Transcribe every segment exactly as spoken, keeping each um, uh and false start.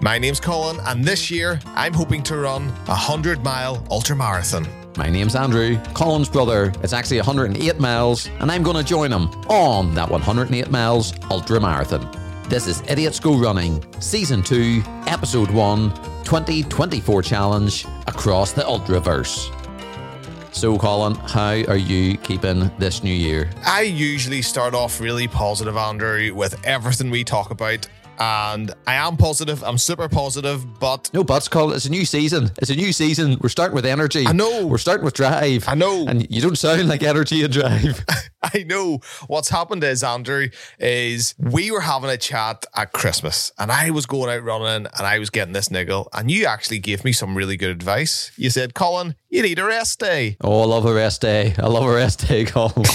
My name's Colin, and this year I'm hoping to run a hundred mile ultramarathon. My name's Andrew, Colin's brother. It's actually one hundred eight miles, and I'm going to join him on that one hundred eight miles ultramarathon. This is Idiots Go Running, Season two, Episode one, twenty twenty-four Challenge across the Ultraverse. So, Colin, how are you keeping this new year? I usually start off really positive, Andrew, with everything we talk about. And I am positive. I'm super positive, but... No buts, Colin. It's a new season. It's a new season. We're starting with energy. I know. We're starting with drive. I know. And you don't sound like energy and drive. I know. What's happened is, Andrew, is we were having a chat at Christmas and I was going out running and I was getting this niggle and you actually gave me some really good advice. You said, Colin, you need a rest day. Oh, I love a rest day. I love a rest day, Colin.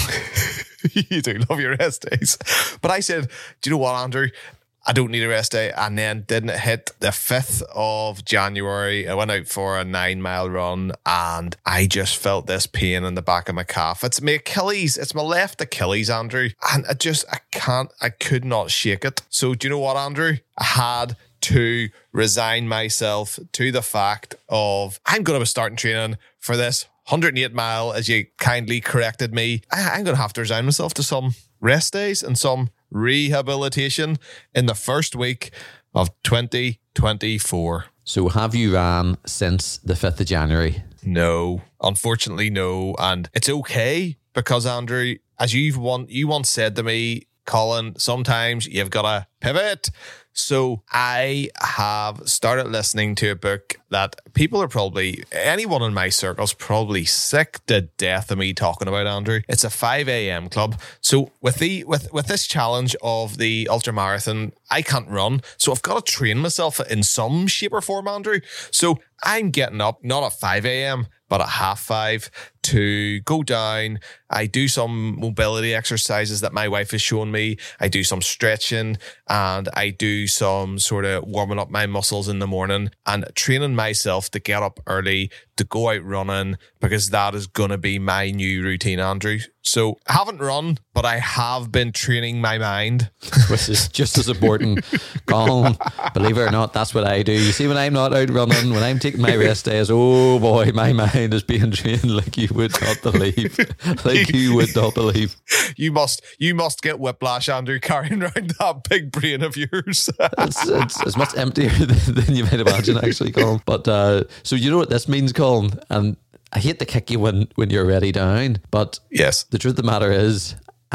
You do love your rest days. But I said, do you know what, Andrew? I don't need a rest day. And then didn't it hit the fifth of January? I went out for a nine mile run and I just felt this pain in the back of my calf. It's my Achilles. It's my left Achilles, Andrew. And I just, I can't, I could not shake it. So do you know what, Andrew? I had to resign myself to the fact of I'm going to be starting training for this one hundred eight mile, as you kindly corrected me. I, I'm going to have to resign myself to some rest days and some rehabilitation in the first week of twenty twenty-four. So have you ran since the fifth of January? No, unfortunately no. And it's okay because, Andrew, as you've one, you once said to me, Colin, sometimes you've got to pivot. So I have started listening to a book that people are probably, anyone in my circle's probably sick to death of me talking about, Andrew. It's a five a.m. club. So with the with, with this challenge of the ultramarathon, I can't run. So I've got to train myself in some shape or form, Andrew. So I'm getting up, not at five a.m., but at half five to go down. I do some mobility exercises that my wife has shown me. I do some stretching and I do some sort of warming up my muscles in the morning and training myself to get up early, to go out running, because that is going to be my new routine, Andrew. So I haven't run, but I have been training my mind. Which is just as important. Colin, believe it or not, that's what I do. You see, when I'm not out running, when I'm taking my rest days, oh boy, my mind is being trained like you would not believe. Like you would not believe. You must you must get whiplash, Andrew, carrying around that big brain of yours. it's, it's, it's much emptier than, than you might imagine, actually, Colin. But uh, so you know what this means, Colin? And I hate to kick you when, when you're already down, but yes, the truth of the matter is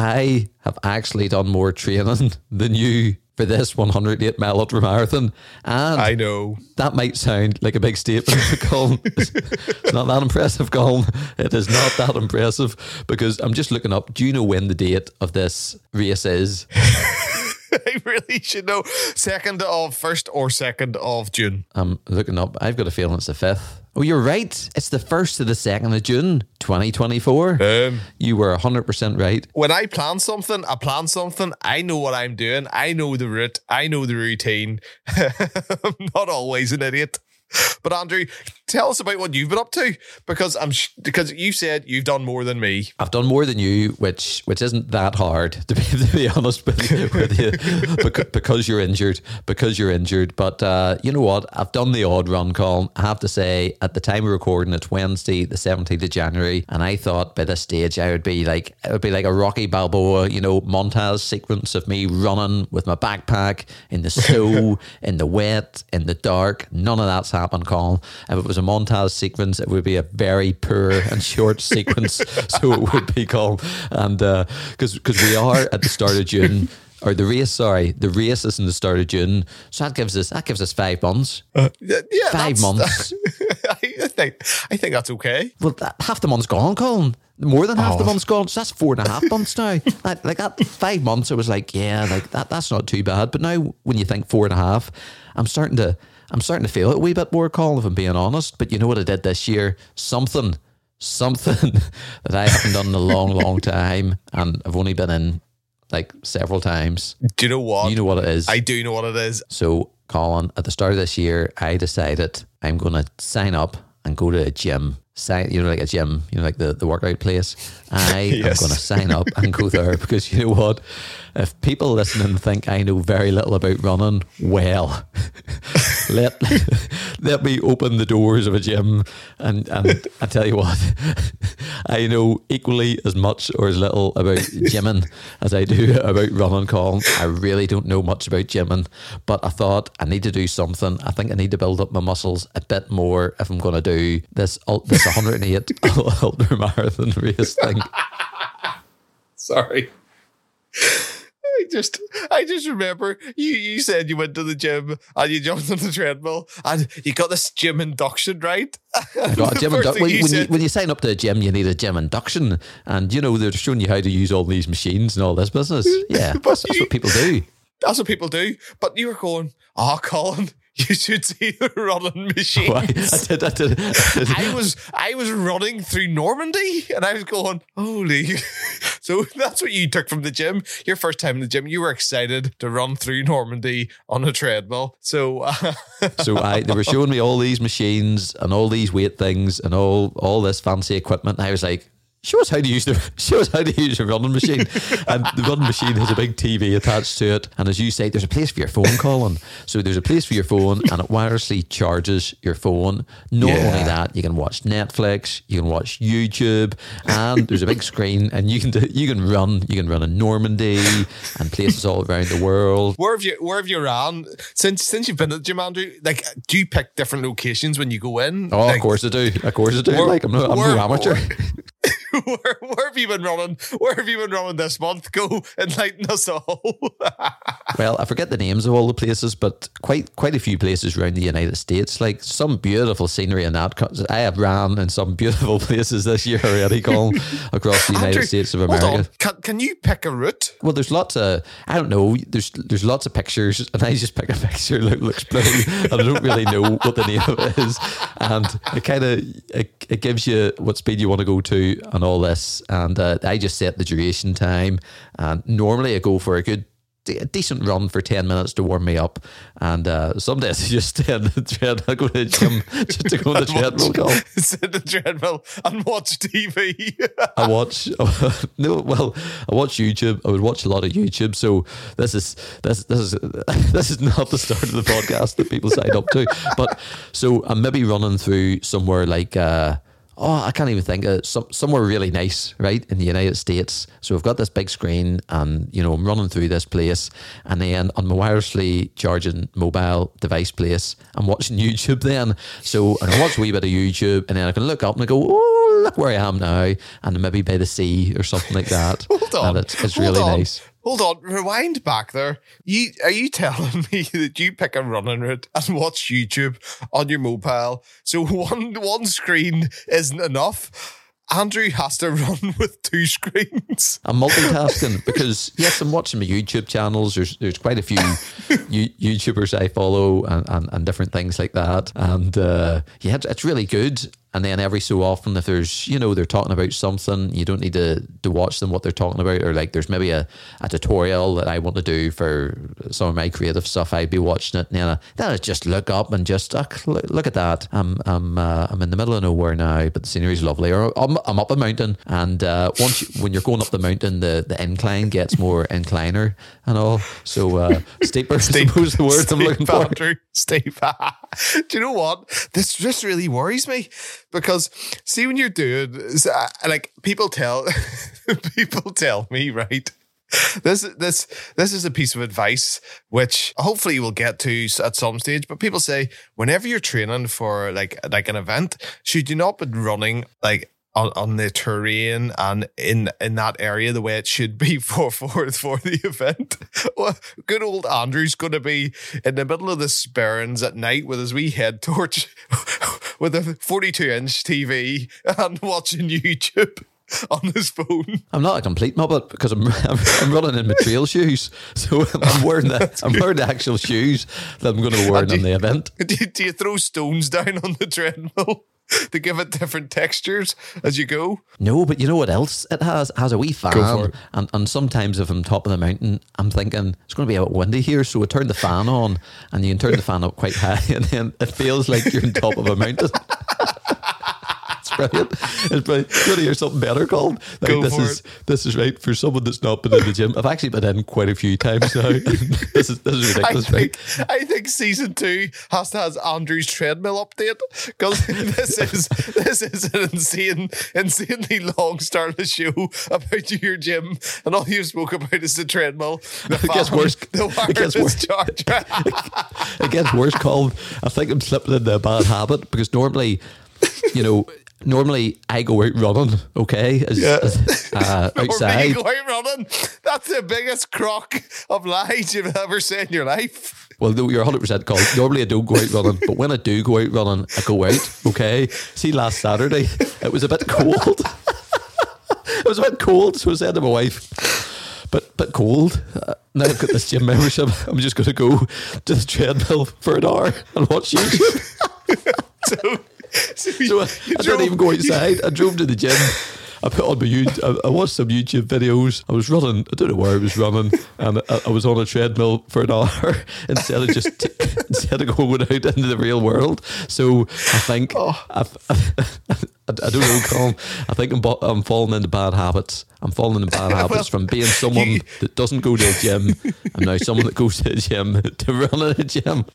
I have actually done more training than you for this one hundred eight mile ultramarathon. And I know that might sound like a big statement, Colin. It's, it's not that impressive, Colin. It is not that impressive because I'm just looking up. Do you know when the date of this race is? I really should know. Second of first or second of June. I'm looking up. I've got a feeling it's the fifth. Oh, you're right. It's the first to the second of June, twenty twenty-four. Um, you were one hundred percent right. When I plan something, I plan something. I know what I'm doing. I know the route. I know the routine. I'm not always an idiot. But Andrew, tell us about what you've been up to, because I'm sh- because you said you've done more than me. I've done more than you, which which isn't that hard to be to be honest with you, with you because, because you're injured, because you're injured. But uh, you know what? I've done the odd run, Colin. I have to say, at the time of recording, it's Wednesday, the seventeenth of January, and I thought by this stage I would be like it would be like a Rocky Balboa, you know, montage sequence of me running with my backpack in the snow, in the wet, in the dark. None of that's happened, Colin. If it was a montage sequence, it would be a very poor and short sequence. So it would be, Colin. And because uh, because we are at the start of June, or the race, sorry, the race is in the start of June. So that gives us that gives us five months. Uh, yeah, five months. I think I think that's okay. Well, that, half the month's gone, Colin. More than half oh. the month's gone. So that's four and a half months now. Like, like that five months, it was like, yeah, like that. That's not too bad. But now, when you think four and a half, I'm starting to. I'm starting to feel it a wee bit more, Colin, if I'm being honest. But you know what I did this year? Something, something that I haven't done in a long, long time. And I've only been in like several times. Do you know what? You know what it is. I do know what it is. So, Colin, at the start of this year, I decided I'm going to sign up and go to a gym. Sign, you know, like a gym, you know, like the, the workout place. I yes. am going to sign up and go there because you know what? If people listening think I know very little about running, well, let let me open the doors of a gym, and and I tell you what, I know equally as much or as little about gymming as I do about running, Colin. I really don't know much about gymming, but I thought I need to do something. I think I need to build up my muscles a bit more if I'm going to do this this one hundred eight ultra marathon race thing. Sorry. I just, I just remember you, you said you went to the gym and you jumped on the treadmill and you got this gym induction, right? I got a gym induction. When, you when, said, you, when you sign up to a gym, you need a gym induction. And, you know, they're showing you how to use all these machines and all this business. Yeah, that's, that's you, what people do. That's what people do. But you were going, oh, Colin, you should see the running machines. Oh, I, I, did, I, did, I, did. I was I was running through Normandy and I was going, holy. So that's what you took from the gym. Your first time in the gym, you were excited to run through Normandy on a treadmill. So uh, so I they were showing me all these machines and all these weight things and all, all this fancy equipment. And I was like, show us how to use the show us how to use a running machine. And the running machine has a big T V attached to it, and as you say, there's a place for your phone, Colin. So there's a place for your phone, and it wirelessly charges your phone. Not yeah. only that, you can watch Netflix, you can watch YouTube, and there's a big screen, and you can do, you can run you can run in Normandy and places all around the world. Where have you where have you ran since since you've been at the gym, Andrew? Like, do you pick different locations when you go in? Oh, like, of course I do. Of course I do. Where, like I'm no, I'm where, no amateur. Where, where have you been running? Where have you been running this month? Go enlighten us all. Well, I forget the names of all the places, but quite quite a few places around the United States. Like some beautiful scenery in that. I have ran in some beautiful places this year already, Colin, across the United Andrew, States of America. Hold on. Can, can you pick a route? Well, there's lots of, I don't know, there's there's lots of pictures, and I just pick a picture that looks pretty, and I don't really know what the name of it is. And it kind of, it, it gives you what speed you want to go to and all this. And uh, I just set the duration time. And normally I go for a good, a decent run for ten minutes to warm me up. And uh, some days I just stay on the treadmill, I go to the gym just to go on the treadmill. Sit on the treadmill and watch T V. I watch, no, well, I watch YouTube. I would watch a lot of YouTube. So this is, this, this is, this is not the start of the podcast that people sign up to. But so I'm maybe running through somewhere like, uh, oh, I can't even think of some, somewhere really nice, right, in the United States. So I've got this big screen and, you know, I'm running through this place, and then on my wirelessly charging mobile device place, I'm watching YouTube then. So I can watch a wee bit of YouTube, and then I can look up and I go, oh, look where I am now, and maybe by the sea or something like that. Hold on. And it's, it's Hold really on. nice. Hold on, rewind back there. You are you telling me that you pick a running route and watch YouTube on your mobile? So one one screen isn't enough. Andrew has to run with two screens. I'm multitasking because, yes, I'm watching my YouTube channels. There's there's quite a few U- YouTubers I follow and, and, and different things like that. And uh, yeah, it's, it's really good. And then every so often, if there's, you know, they're talking about something, you don't need to, to watch them what they're talking about. Or like there's maybe a, a tutorial that I want to do for some of my creative stuff, I'd be watching it. And then I, then I just look up and just, uh, look, look at that. I'm I'm uh, I'm in the middle of nowhere now, but the scenery's lovely. Or I'm, I'm up a mountain. And uh, once you, when you're going up the mountain, the, the incline gets more incliner and all. So uh, steeper, Steep, I suppose the word I'm looking for. Andrew, steep. Do you know what? This this really worries me. Because see, when you're doing, like people tell, people tell me, right? This this this is a piece of advice which hopefully we'll get to at some stage. But people say whenever you're training for like like an event, should you not be running like on, on the terrain and in in that area the way it should be for for for the event? Well, good old Andrew's going to be in the middle of the Sperrins at night with his wee head torch, with a forty-two inch T V and watching YouTube on his phone. I'm not a complete muppet because I'm I'm, I'm running in my trail shoes, so I'm wearing the I'm wearing the actual shoes that I'm going to be wearing on the event. Do you, do you throw stones down on the treadmill to give it different textures as you go? No, but you know what else it has? It has a wee Go fan, for it. and and sometimes if I'm top of the mountain, I'm thinking it's going to be a bit windy here, so I turn the fan on, and you can turn the fan up quite high, and then it feels like you're on top of a mountain. It's brilliant. It's brilliant. You want to hear something better, Colin? Like, Go this for is it. this is right for someone that's not been in the gym. I've actually been in quite a few times now. this is this is I ridiculous, think, right? I think season two has to have Andrew's treadmill update because this is this is an insane, insanely long start of the show about your gym, and all you spoke about is the treadmill, the It gets fan, worse. the It gets wireless worse. charger. It gets worse, Colin. I think I'm slipping into a bad habit because normally, you know, normally I go out running, okay, as, Yeah. as, uh, Or outside. me going running. That's the biggest crock of lies you've ever said in your life. Well, no, you're one hundred percent Colin. Normally I don't go out running, but when I do go out running, I go out, okay? See, last Saturday, it was a bit cold. It was a bit cold, so I said to my wife, but but cold. Uh, now I've got this gym membership. I'm just going to go to the treadmill for an hour and watch YouTube. So, so, So I, you I drove- didn't even go outside. I drove to the gym. I put on my YouTube, I, I watched some YouTube videos. I was running. I don't know where I was running, and I, I was on a treadmill for an hour instead of just t- instead of going out into the real world. So I think Oh. I've, I, I don't know, Colin. I think I'm, bo- I'm falling into bad habits. I'm falling into bad habits Well, from being someone you- that doesn't go to a gym, and now someone that goes to a gym to run in a gym.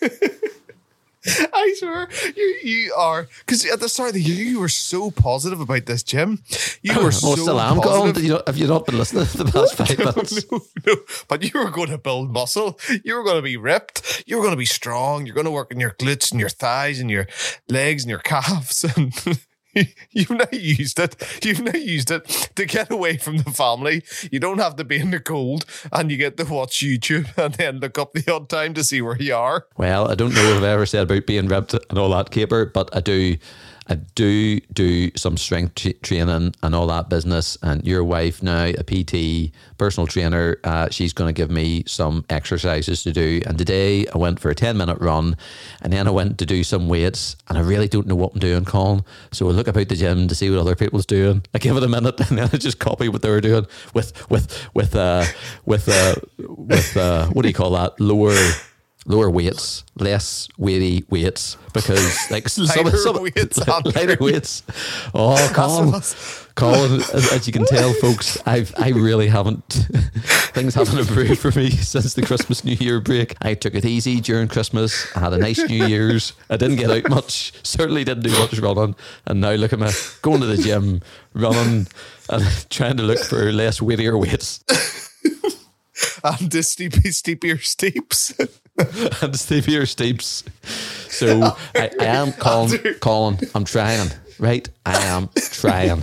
I swear, you you are, because at the start of the year you were so positive about this gym. You were Oh, so still am, Colin. positive. Did you not, have you not been listening to the past five minutes? No, no, but you were going to build muscle. You were going to be ripped. You were going to be strong. You're going to work in your glutes and your thighs and your legs and your calves. And you've now used it. You've now used it to get away from the family. You don't have to be in the cold, and you get to watch YouTube and then look up the odd time to see where you are. Well, I don't know what I've ever said about being ripped and all that, Caper, but I do, I do do some strength tra- training and all that business. And your wife now, a P T, personal trainer, uh, she's going to give me some exercises to do. And today I went for a ten minute run, and then I went to do some weights, and I really don't know what I'm doing, Colin. So I look about the gym to see what other people's doing. I give it a minute, and then I just copy what they were doing with with with uh with uh with uh what do you call that, lower. Lower weights, less weighty weights, because like some, Lighter some weights, Andrew. lighter weights. Oh, Colin, That's- Colin, as, as you can tell, folks, I've I really haven't things haven't improved for me since the Christmas New Year break. I took it easy during Christmas. I had a nice New Year's. I didn't get out much. Certainly didn't do much running. And now look at me going to the gym, running, and trying to look for less weightier weights. And the steepy, steepier steeps. And steepier steeps. So I, I am Colin, Colin, I'm trying, right? I am trying.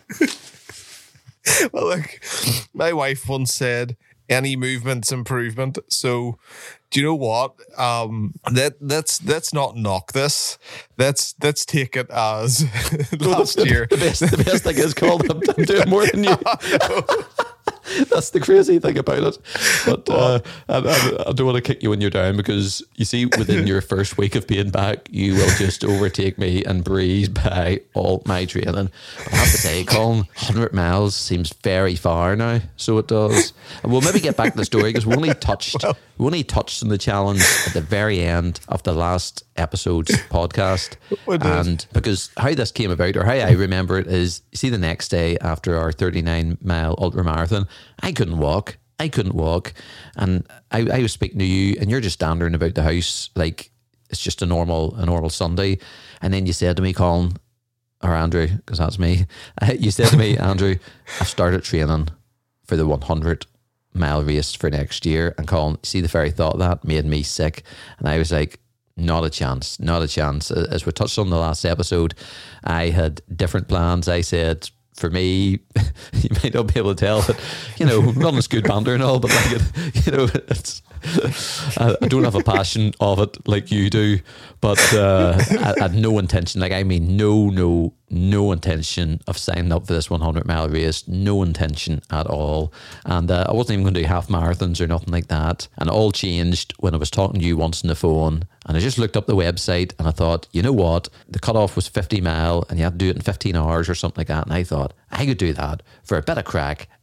Well, look, my wife once said, "Any movement's improvement." So, do you know what? Um, that let's let's not knock this. Let's let's take it as last the, year. The best, the best thing is, Colin, I'm, I'm doing more than you. That's the crazy thing about it. But uh, I, I, I don't want to kick you when you're down, because you see, within your first week of being back, you will just overtake me and breeze by all my training. I have to say, Colin, one hundred miles seems very far now. So it does. And we'll maybe get back to the story, because we only touched Well. we only touched on the challenge at the very end of the last episode's podcast. We did. And because how this came about, or how I remember it, is you see, the next day after our thirty-nine mile ultra marathon, I couldn't walk. I couldn't walk. And I, I was speaking to you, and you're just standing about the house like it's just a normal a normal Sunday. And then you said to me, Colin, or Andrew, because that's me, you said to me, Andrew, I've started training for the one hundred mile race for next year. And Colin, see, the very thought of that made me sick. And I was like, not a chance, not a chance. As we touched on the last episode, I had different plans. I said, for me, you might not be able to tell, but, you know, running's good banter and all, but like, it, you know, it's, I, I don't have a passion of it like you do, but uh, I, I had no intention, like, I mean, no, no, no intention of signing up for this one hundred mile race, no intention at all. And uh, I wasn't even going to do half marathons or nothing like that. And it all changed when I was talking to you once on the phone, and I just looked up the website and I thought, you know what? The cutoff was fifty mile and you had to do it in fifteen hours or something like that. And I thought, I could do that for a bit of crack.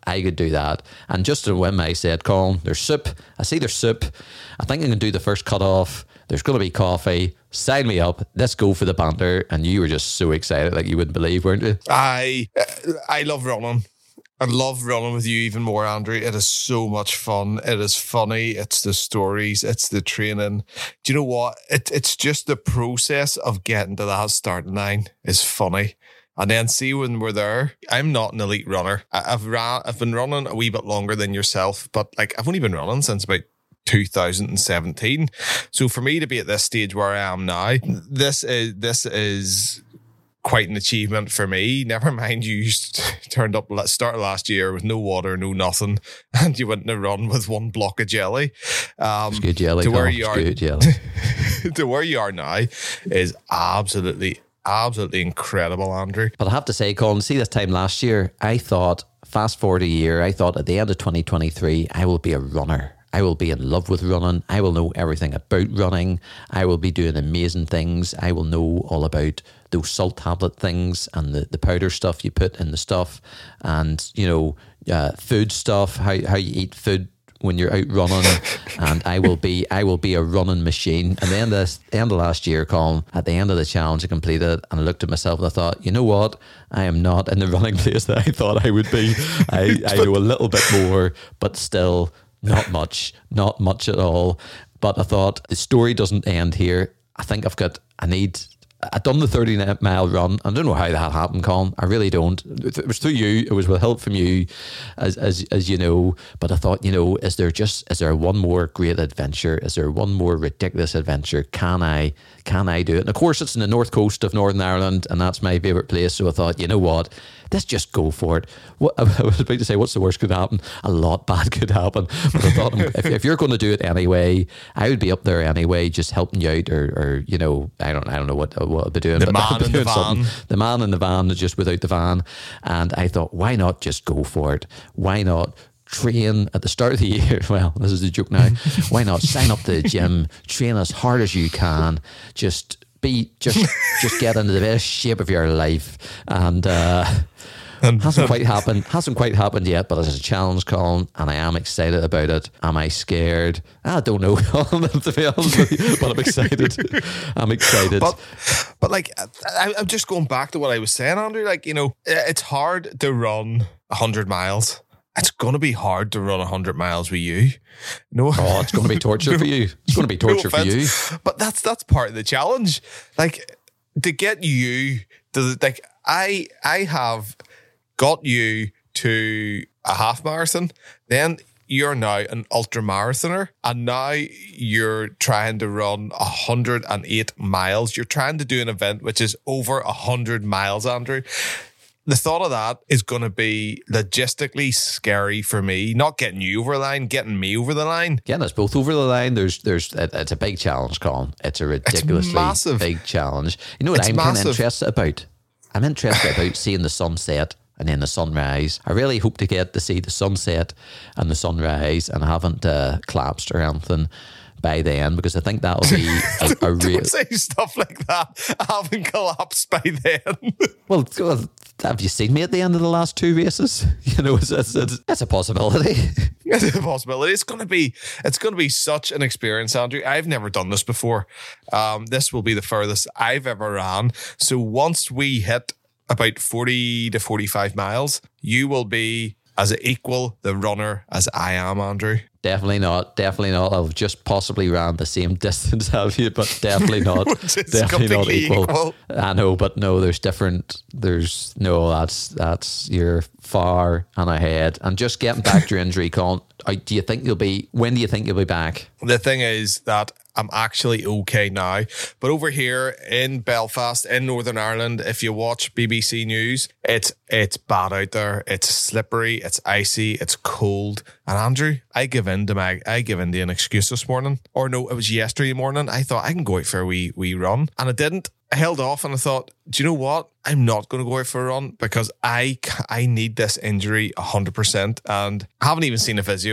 I could do that. And just a whim, I said, Colin, there's soup. I see there's soup. I think I can do the first cut off. There's going to be coffee. Sign me up. Let's go for the banter. And you were just so excited, like you wouldn't believe, weren't you? I I love running. I love running with you even more, Andrew. It is so much fun. It is funny. It's the stories. It's the training. Do you know what? It, it's just the process of getting to that starting line is funny. And then see when we're there, I'm not an elite runner. I, I've ran, I've been running a wee bit longer than yourself, but like I've only been running since about two thousand seventeen. So for me to be at this stage where I am now, this is this is quite an achievement for me. Never mind, you turned up started last year with no water, no nothing, and you went on a run with one block of jelly. Um, it's good jelly. To where Colin. you It's are, good jelly. to where you are now is absolutely, absolutely incredible, Andrew. But I have to say, Colin, see this time last year, I thought, fast forward a year, I thought at the end of twenty twenty-three, I will be a runner. I will be in love with running. I will know everything about running. I will be doing amazing things. I will know all about those salt tablet things and the, the powder stuff you put in the stuff and, you know, uh, food stuff, how, how you eat food when you're out running. And I will be I will be a running machine. And then the end of last year, Colin, at the end of the challenge I completed, and I looked at myself and I thought, you know what? I am not in the running place that I thought I would be. I, I know a little bit more, but still not much, not much at all. But I thought the story doesn't end here. I think I've got, I need, I've done the thirty mile run. I don't know how that happened, Colin. I really don't. It was through you. It was with help from you, as as as you know. But I thought, you know, is there just, is there one more great adventure? Is there one more ridiculous adventure? Can I, can I do it? And of course, it's in the north coast of Northern Ireland, and that's my favourite place. So I thought, you know what? Let's just go for it. What I was about to say, what's the worst could happen? A lot bad could happen. But I thought, if, if you're going to do it anyway, I would be up there anyway, just helping you out, or, or you know, I don't, I don't know what what I'll be doing. The but man I'll be in the doing something. van. The man in the van, just without the van. And I thought, why not just go for it? Why not train at the start of the year? Well, this is a joke now. Why not sign up to the gym, train as hard as you can, just be, just, just get into the best shape of your life, and. uh And hasn't quite happened. Hasn't quite happened yet, but it's a challenge, Colin, and I am excited about it. Am I scared? I don't know, Colin, to be honest with you, but I'm excited. I'm excited. But, but like, I, I'm just going back to what I was saying, Andrew. Like, you know, it's hard to run a hundred miles. It's going to be hard to run a hundred miles with you. No, oh, it's going to be torture no, for you. It's going to be torture no for you. But that's that's part of the challenge. Like, to get you to the, like, I I have. got you to a half marathon, then you're now an ultra marathoner, and now you're trying to run one hundred eight miles. You're trying to do an event which is over one hundred miles, Andrew. The thought of that is going to be logistically scary for me. Not getting you over the line, getting me over the line. Getting us both over the line. There's, there's, it's a big challenge, Colin. It's a ridiculously it's massive. big challenge. You know what it's I'm kind of massive. interested about? I'm interested about seeing the sunset and then the sunrise. I really hope to get to see the sunset and the sunrise, and I haven't uh, collapsed or anything by then, because I think that'll be a, a real. Don't say stuff like that. I haven't collapsed by then. Well, have you seen me at the end of the last two races? You know, it's, it's, it's, it's a possibility. It's a possibility. It's going to be. It's going to be such an experience, Andrew. I've never done this before. Um, this will be the furthest I've ever ran. So once we hit about forty to forty-five miles, you will be as equal the runner as I am, Andrew. Definitely not. Definitely not. I've just possibly ran the same distance as you, but definitely not. Definitely not equal. equal. I know, but no, there's different. There's no. That's that's you're far and ahead. And just getting back to your injury, Colin. Do you think you'll be? When do you think you'll be back? The thing is that I'm actually okay now. But over here in Belfast, in Northern Ireland, if you watch B B C News, it's it's bad out there. It's slippery, it's icy, it's cold. And Andrew, I give in to my I give in to an excuse this morning. Or no, it was yesterday morning. I thought I can go out for a wee wee run. And I didn't. I held off and I thought, do you know what? I'm not going to go out for a run because I I need this injury one hundred percent. And I haven't even seen a physio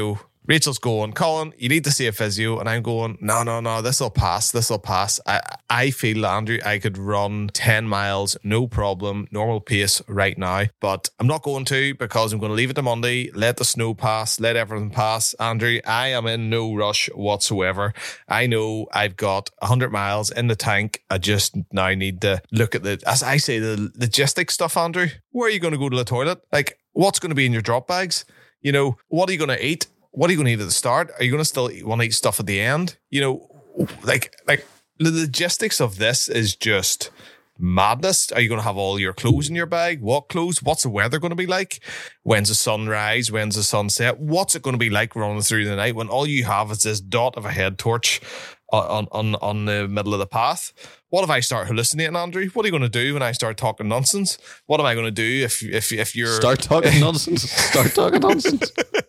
Rachel's going, Colin, you need to see a physio. And I'm going, no, no, no, this will pass. This will pass. I, I feel, Andrew, I could run ten miles, no problem, normal pace right now. But I'm not going to because I'm going to leave it to Monday, let the snow pass, let everything pass. Andrew, I am in no rush whatsoever. I know I've got one hundred miles in the tank. I just now need to look at the, as I say, the logistics stuff, Andrew. Where are you going to go to the toilet? Like, what's going to be in your drop bags? You know, what are you going to eat? What are you going to eat at the start? Are you going to still want to eat stuff at the end? You know, like, like the logistics of this is just madness. Are you going to have all your clothes in your bag? What clothes? What's the weather going to be like? When's the sunrise? When's the sunset? What's it going to be like running through the night when all you have is this dot of a head torch on, on, on the middle of the path? What if I start hallucinating, Andrew? What are you going to do when I start talking nonsense? What am I going to do if if if you're start talking nonsense? Start talking nonsense.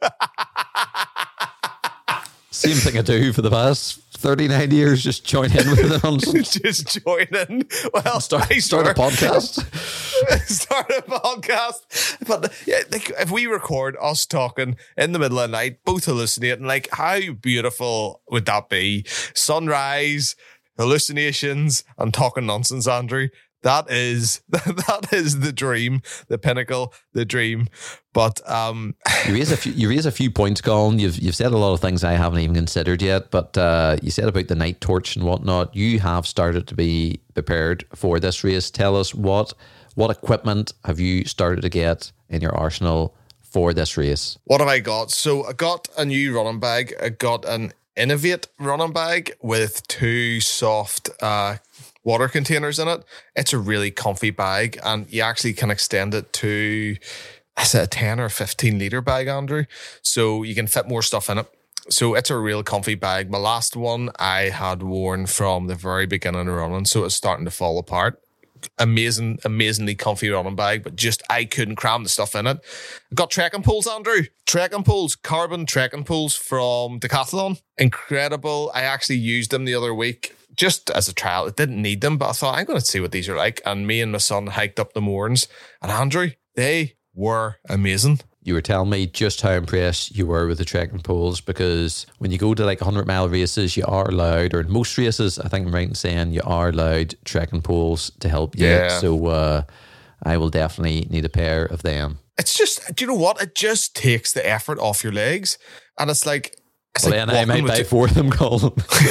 Same thing I do for the past thirty-nine years, just join in with the nonsense. Just join in. Well, start, start, start a podcast. Start a podcast. But yeah, like, if we record us talking in the middle of the night, both hallucinating, like, how beautiful would that be? Sunrise, hallucinations, and talking nonsense, Andrew. That is that is the dream, the pinnacle, the dream. But um, you raise a few, you raise a few points, Colin. You've you've said a lot of things I haven't even considered yet. But uh, you said about the night torch and whatnot. You have started to be prepared for this race. Tell us what what equipment have you started to get in your arsenal for this race? What have I got? So I got a new running bag. I got an Innovate running bag with two soft uh, water containers in it. It's a really comfy bag, and you actually can extend it to, is it a ten or fifteen litre bag, Andrew? So you can fit more stuff in it. So it's a real comfy bag. My last one I had worn from the very beginning of running, so it's starting to fall apart. Amazing, amazingly comfy running bag, but just I couldn't cram the stuff in it. I got trekking poles, Andrew. Trekking poles, carbon trekking poles from Decathlon. Incredible. I actually used them the other week just as a trial. I didn't need them, but I thought I'm going to see what these are like. And me and my son hiked up the moorings. And Andrew, they were amazing. You were telling me just how impressed you were with the trekking poles, because when you go to like one hundred mile races, you are allowed, or in most races, I think I'm right in saying you are allowed trekking poles to help you. Yeah. So uh, I will definitely need a pair of them. It's just, do you know what? It just takes the effort off your legs. And it's like, it's well, like then I might buy four of them, Colin.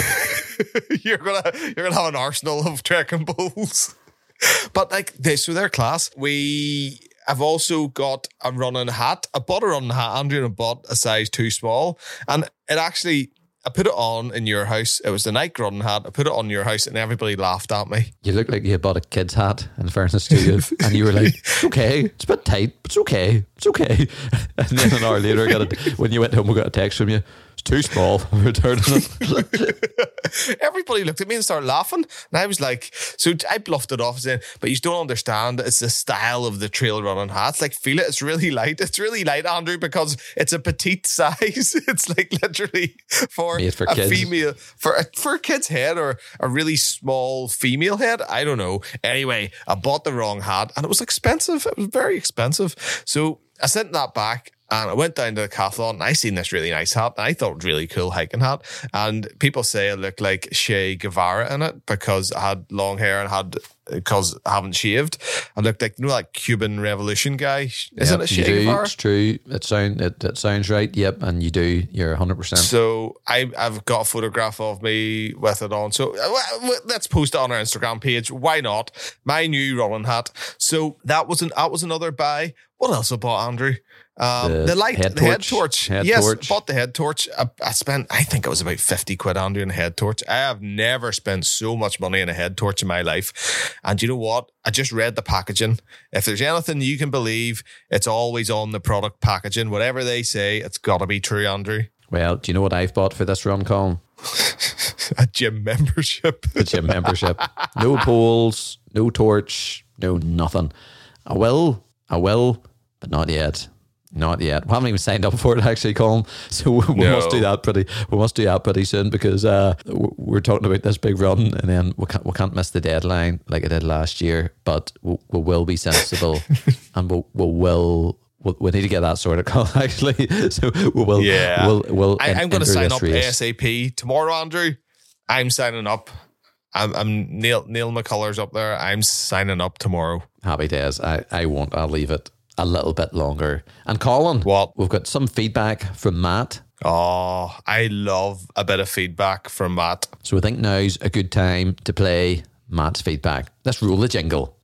you're gonna you're gonna have an arsenal of trekking poles. But like they so they're class. We I've also got a running hat. I bought a running hat, Andrew, and I bought a size too small. And it actually, I put it on in your house. It was the Nike running hat. I put it on in your house and everybody laughed at me. You look like you had bought a kid's hat, in fairness to you. And you were like, it's okay. It's a bit tight, but it's okay. It's okay. And then an hour later, I got a, when you went home, we got a text from you. It's too small. I'm returning it. Everybody looked at me and started laughing. And I was like, so I bluffed it off saying, but you don't understand. It's the style of the trail running hats. Like, feel it. It's really light. It's really light, Andrew, because it's a petite size. It's like literally for, Made for a kids. female, for a, for a kid's head or a really small female head. I don't know. Anyway, I bought the wrong hat and it was expensive. It was very expensive. So I sent that back. And I went down to the Decathlon and I seen this really nice hat. And I thought it was a really cool hiking hat. And people say I look like Che Guevara in it because I had long hair and had, because I haven't shaved. I looked like, you know, like Cuban Revolution guy. Isn't Yep, it you Che do. Guevara? It's true. It, sound, it, it sounds right. Yep. And you do. You're one hundred percent. So I, I've got a photograph of me with it on. So uh, let's post it on our Instagram page. Why not? My new running hat. So that was an that was another buy. What else I bought, Andrew? Um, The the light, head the head torch. torch. Head yes, torch. bought the head torch. I, I spent, I think it was about fifty quid, Andrew, on a head torch. I have never spent so much money on a head torch in my life. And you know what? I just read the packaging. If there's anything you can believe, it's always on the product packaging. Whatever they say, it's got to be true, Andrew. Well, do you know what I've bought for this run, Colin? A gym membership. The gym membership. No poles, no torch, no nothing. I will, I will, but not yet. Not yet. We haven't even signed up for it, actually, Colin. So we No. must do that pretty. We must do that pretty soon, because uh, we're talking about this big run, and then we can't we can't miss the deadline like I did last year. But we, we will be sensible, and we, we will we'll, we need to get that sorted, Colin, actually. So we'll, yeah. we'll, we'll I, en- I'm going to enter sign this up race. ASAP tomorrow, Andrew. I'm signing up. I'm, I'm Neil Neil McCullers up there. I'm signing up tomorrow. Happy days. I, I won't. I'll leave it a little bit longer. And Colin, what? We've got some feedback from Matt. Oh, I love a bit of feedback from Matt. So I think now's a good time to play Matt's feedback. Let's roll the jingle.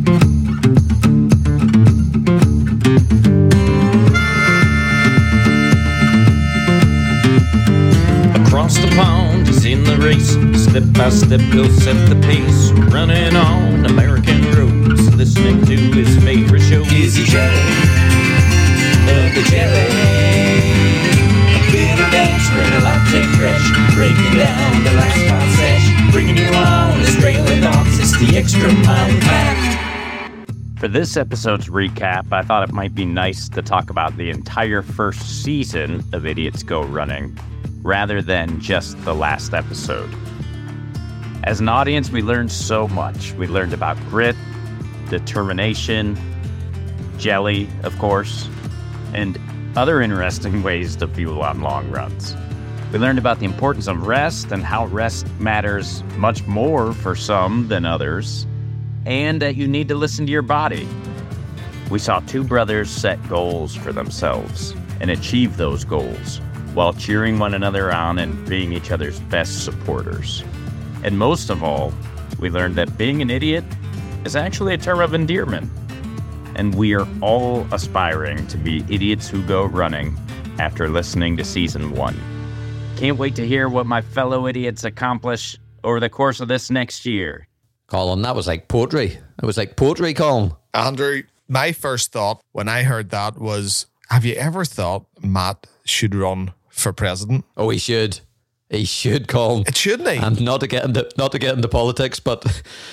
Across the pond, he's in the race. Step by step, he'll set the pace. Running on American roads, listening to his favorite show. Izzy Jelly, love the jelly. A bit of dash, bring a latte fresh. Breaking down the last part sesh. Bringing you on his trailer thoughts. It's the Extra Mile Pack. For this episode's recap, I thought it might be nice to talk about the entire first season of Idiots Go Running, rather than just the last episode. As an audience, we learned so much. We learned about grit, determination, jelly, of course, and other interesting ways to fuel on long runs. We learned about the importance of rest and how rest matters much more for some than others, and that you need to listen to your body. We saw two brothers set goals for themselves and achieve those goals while cheering one another on and being each other's best supporters. And most of all, we learned that being an idiot is actually a term of endearment. And we are all aspiring to be idiots who go running after listening to season one. Can't wait to hear what my fellow idiots accomplish over the course of this next year. Colin, that was like poetry. It was like poetry, Colin. Andrew, my first thought when I heard that was, have you ever thought Matt should run for president? Oh, he should. He should, Colin. It shouldn't he? And not to get into not to get into politics, but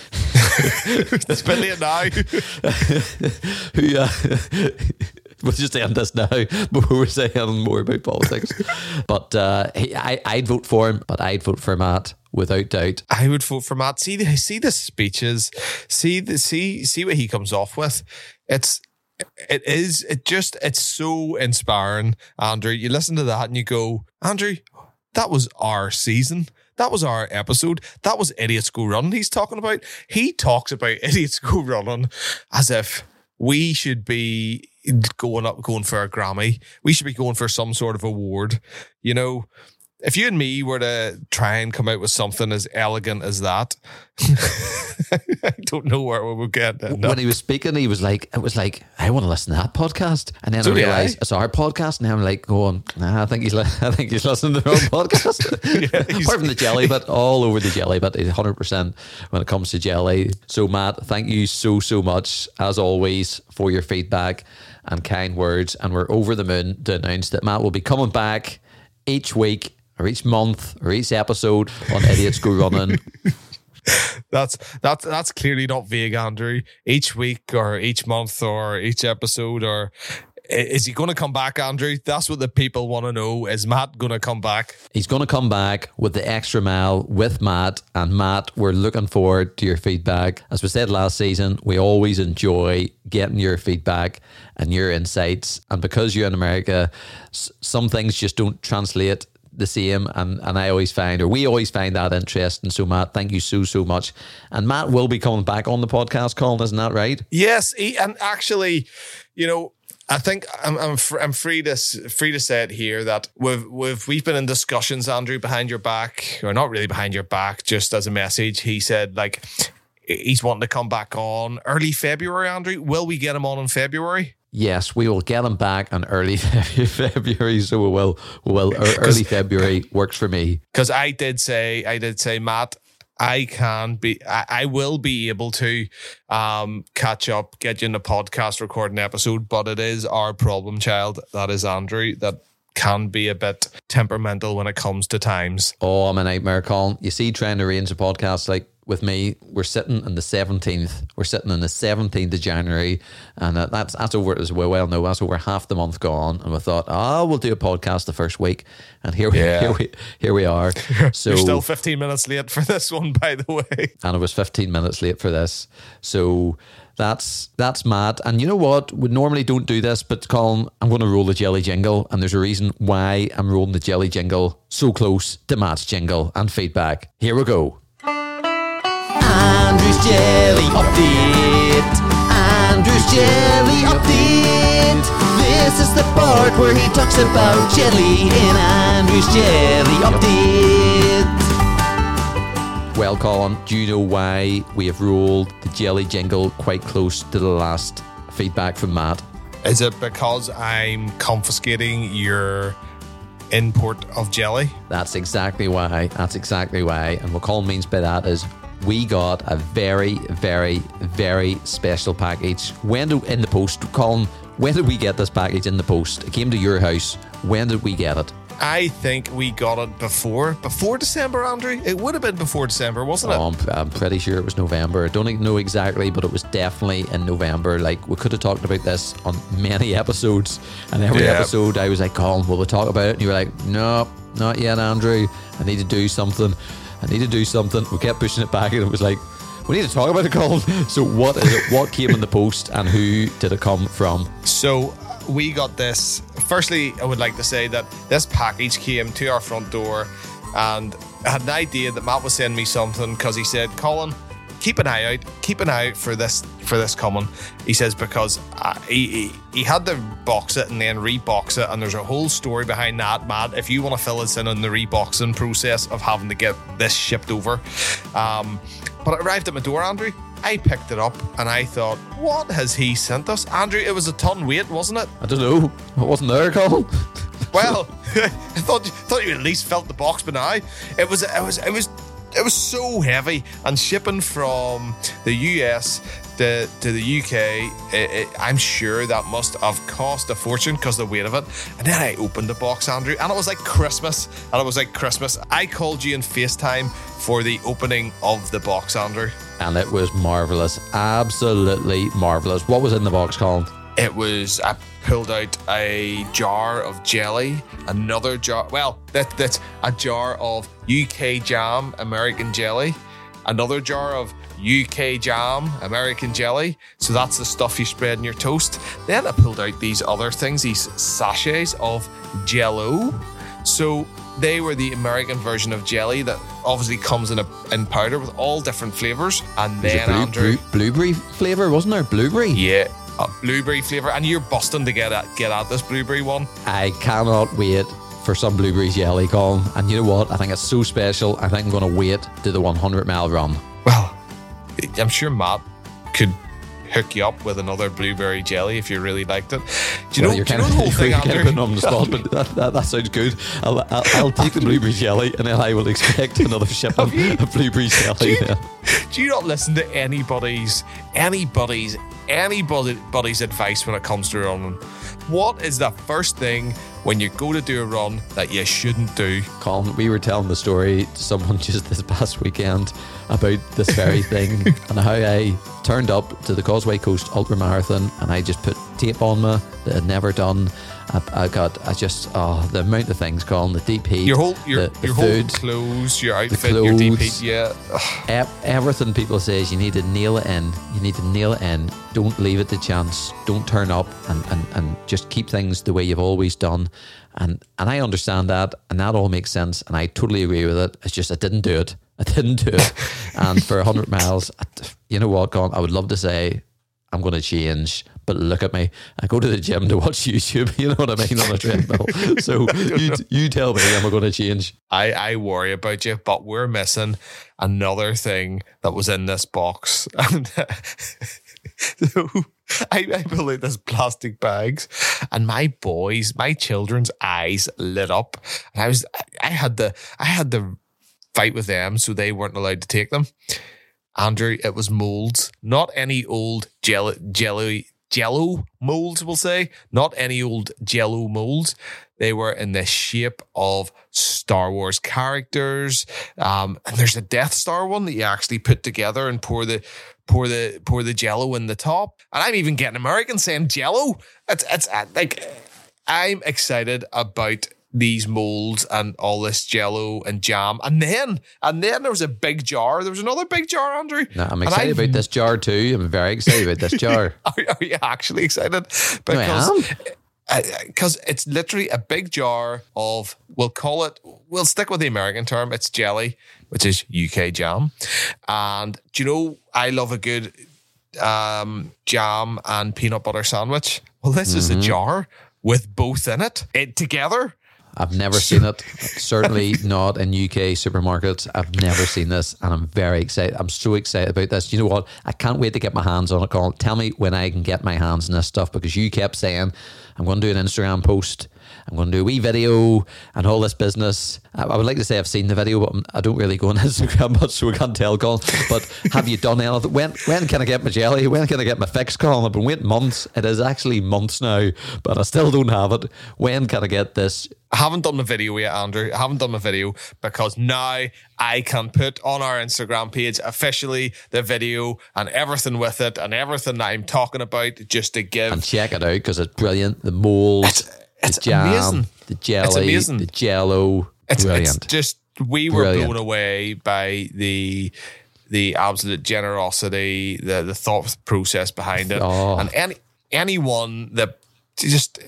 spin it now. who uh, we'll just end this now before we say anything more about politics. But uh, he, I, I'd vote for him, but I'd vote for Matt without doubt. I would vote for Matt. See, the, see the speeches. See the see see what he comes off with. It's. It is, it just, it's so inspiring, Andrew. You listen to that and you go, Andrew, that was our season. That was our episode. That was Idiots Go Running he's talking about. He talks about Idiots Go Running as if we should be going up, going for a Grammy. We should be going for some sort of award. You know, if you and me were to try and come out with something as elegant as that, I don't know where we would get. No. When he was speaking, he was like, it was like, I want to listen to that podcast. And then So I did realized I. it's our podcast. And I'm like going, nah, I think he's, li- I think he's listening to the wrong podcast. Yeah, he's- Apart from the jelly bit, all over the jelly bit, he's one hundred percent when it comes to jelly. So Matt, thank you so, so much, as always, for your feedback and kind words. And we're over the moon to announce that Matt will be coming back each week or each month or each episode on Idiots Go Running. That's that's that's clearly not vague, Andrew. Each week or each month or each episode, or is he going to come back, Andrew? That's what the people want to know. Is Matt going to come back? He's going to come back with the Extra Mile with Matt. And Matt, we're looking forward to your feedback. As we said last season, we always enjoy getting your feedback and your insights. And because you're in America, s- some things just don't translate the same, and and I always find, or we always find that interesting. So Matt, thank you so so much. And Matt will be coming back on the podcast, Colin, isn't that right? Yes, he, and actually, you know, I think I'm I'm, fr- I'm free to s- free to say it here that we've we've we've been in discussions, Andrew, behind your back, or not really behind your back, just as a message. He said like he's wanting to come back on early February. Andrew, will we get him on in February? Yes, we will get him back on early February. So we will, we will. Early February works for me. Because I did say, I did say, Matt, I can be, I, I will be able to um, catch up, get you in the podcast, record an episode, but it is our problem child, that is Andrew, that can be a bit temperamental when it comes to times. Oh, I'm a nightmare, Colin. You see, trying to arrange a podcast like with me. We're sitting on the seventeenth. We're sitting on the seventeenth of January, and uh, that's that's over, as we well know, that's over half the month gone. And we thought, oh, we'll do a podcast the first week, and here we Yeah. here we here we are. So You're still fifteen minutes late for this one, by the way. and I was fifteen minutes late for this. So that's that's mad. And you know what? We normally don't do this, but Colin, I'm going to roll the jelly jingle, and there's a reason why I'm rolling the jelly jingle so close to Matt's jingle and feedback. Here we go. Andrew's Jelly Update. Andrew's Jelly Update. This is the part where he talks about jelly in Andrew's Jelly Update. Well, Colin, do you know why we have rolled the jelly jingle quite close to the last feedback from Matt? Is it because I'm confiscating your import of jelly? That's exactly why. That's exactly why. And what Colin means by that is we got a very, very, very special package. When do, in the post, Colin, when did we get this package in the post? It came to your house. When did we get it? I think we got it before before December, Andrew. It would have been before December, wasn't it? Oh, I'm, I'm pretty sure it was November. I don't know exactly, but it was definitely in November. Like, we could have talked about this on many episodes, and every Yeah. episode I was like, Colin, will we talk about it? And you were like, no, not yet, Andrew. I need to do something. I need to do something. We kept pushing it back, and it was like, we need to talk about it, Colin. So what is it? What came in the post, and who did it come from? So we got this. Firstly, I would like to say that this package came to our front door, and I had an idea that Matt was sending me something because he said, Colin, keep an eye out, keep an eye out for this for this coming. He says, because uh, he, he he had to box it and then rebox it, and there's a whole story behind that, Matt. If you want to fill us in on the reboxing process of having to get this shipped over, um, but it arrived at my door, Andrew. I picked it up and I thought, what has he sent us? Andrew, it was a ton weight, wasn't it? I don't know. It wasn't there, Colin. Well, I thought thought you at least felt the box, but now it was it was it was it was so heavy, and shipping from the U S to, to the U K, it, it, I'm sure that must have cost a fortune because of the weight of it. And then I opened the box, Andrew, and it was like Christmas. And it was like Christmas. I called you in FaceTime for the opening of the box, Andrew. And it was marvellous. Absolutely marvellous. What was in the box, Colin? It was, I pulled out a jar of jelly, another jar, well, that, that's a jar of U K jam, American jelly, another jar of U K jam, American jelly. So that's the stuff you spread in your toast. Then I pulled out these other things, these sachets of Jell-O. So they were the American version of jelly that obviously comes in a in powder with all different flavors. And Was it then blue, Andrew, blue, blueberry flavour, wasn't there? Blueberry? yeah, a blueberry flavor, and you're busting to get at get at this blueberry one. I cannot wait for some blueberry jelly, Colin. And you know what? I think it's so special. I think I'm going to wait to the one hundred mile run. Well, I'm sure Matt could hook you up with another blueberry jelly if you really liked it. Do you Well, know, you're do you kind know of, the whole thing, you're kind of putting Andrew? on the spot, but that, that, that sounds good. I'll, I'll, I'll take the blueberry jelly, and then I will expect another shipment of blueberry Do jelly. you, Yeah. do you not listen to anybody's anybody's anybody's advice when it comes to running? What is the first thing when you go to do a run that you shouldn't do? Colin, we were telling the story to someone just this past weekend about this very thing and how I turned up to the Causeway Coast Ultra Marathon and I just put tape on me that I'd never done. I, I got, I just, oh, the amount of things, Colin, the deep heat, Your whole your, the, the your whole food, clothes, your outfit, your D P, clothes. yeah. e- everything people say is you need to nail it in. You need to nail it in. Don't leave it to chance. Don't turn up and, and, and just keep things the way you've always done. And and I understand that, and that all makes sense, and I totally agree with it. It's just I didn't do it. I didn't do it. And for one hundred miles, I, you know what, Colin? I would love to say I'm going to change, but look at me. I go to the gym to watch YouTube, you know what I mean, on a treadmill. So you, you tell me, am I going to change? I, I worry about you, but we're missing another thing that was in this box. And so I, I pulled out this plastic bags, and my boys, my children's eyes lit up. And I was, I had to, I had to fight with them, so they weren't allowed to take them. Andrew, it was molds, not any old jelly, jelly, Jello molds, we'll say. Not any old Jello molds. They were in the shape of Star Wars characters. Um, and there's a Death Star one that you actually put together and pour the pour the pour the Jello in the top. And I'm even getting Americans saying Jello. It's it's uh, like I'm excited about these molds and all this Jello and jam. And then and then there was a big jar. There was another big jar, Andrew. No, I'm excited about this jar too. I'm very excited about this jar. Are, are you actually excited? Because no, I am. Because it's literally a big jar of, we'll call it, we'll stick with the American term, it's jelly, which is U K jam. And do you know, I love a good um, jam and peanut butter sandwich. Well, this mm-hmm. is a jar with both in it, it together. I've never seen it. Certainly not in U K supermarkets. I've never seen this, and I'm very excited. I'm so excited about this. You know what? I can't wait to get my hands on it, Colin. Tell me when I can get my hands on this stuff, because you kept saying, I'm going to do an Instagram post, I'm going to do a wee video and all this business. I, I would like to say I've seen the video, but I don't really go on Instagram much, so we can't tell, Colin. But have you done anything? When when can I get my jelly? When can I get my fix, Colin? I've been waiting months. It is actually months now, but I still don't have it. When can I get this? I haven't done the video yet, Andrew. I haven't done the video because now I can put on our Instagram page officially the video and everything with it and everything that I'm talking about, just to give. And check it out because it's brilliant. The molds, it's, it's the jam, amazing. the jelly, it's amazing. the Jello. It's, brilliant. It's just, we were brilliant. blown away by the the absolute generosity, the, the thought process behind it. Oh. And any anyone that just...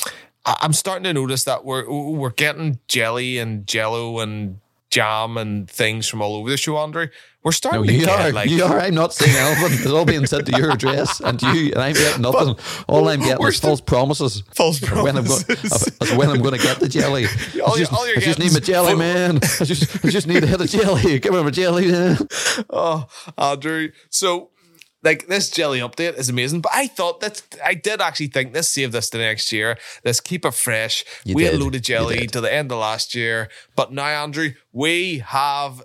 I'm starting to notice that we're we're getting jelly and Jello and jam and things from all over the show, Andrew. We're starting no, to you get are, like... You are. I'm not saying anything. It's all being sent to your address and you, and I'm getting nothing. All I'm getting is false promises. False promises. When I'm go- of when I'm going to get the jelly. All I just, all I just need my jelly, man. I just, I just need a hit of jelly. Give me my jelly, man. Oh, Andrew. So... Like, this jelly update is amazing, but I thought that I did actually think this save this to next year. Let's keep it fresh. You we did. had a load of jelly to the end of last year, but now, Andrew, we have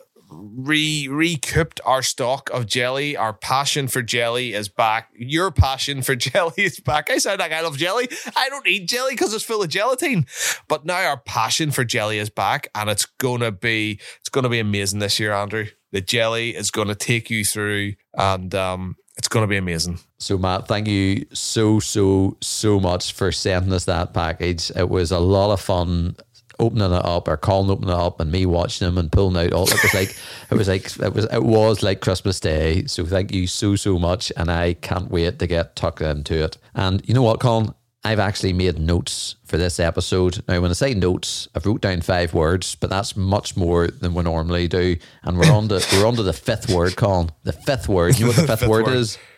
re recouped our stock of jelly. Our passion for jelly is back. Your passion for jelly is back. I sound like I love jelly. I don't eat jelly because it's full of gelatin. But now our passion for jelly is back, and it's gonna be it's gonna be amazing this year, Andrew. The jelly is gonna take you through, and um. It's going to be amazing. So, Matt, thank you so, so, so much for sending us that package. It was a lot of fun opening it up, or Colin opening it up, and me watching them and pulling out all. It was like it was like it was it was like Christmas Day. So, thank you so, so much, and I can't wait to get tucked into it. And you know what, Colin? I've actually made notes for this episode. Now, when I say notes, I've wrote down five words, but that's much more than we normally do. And we're on to we're on to the fifth word, Colin. The fifth word. You know what the fifth, fifth word, word is?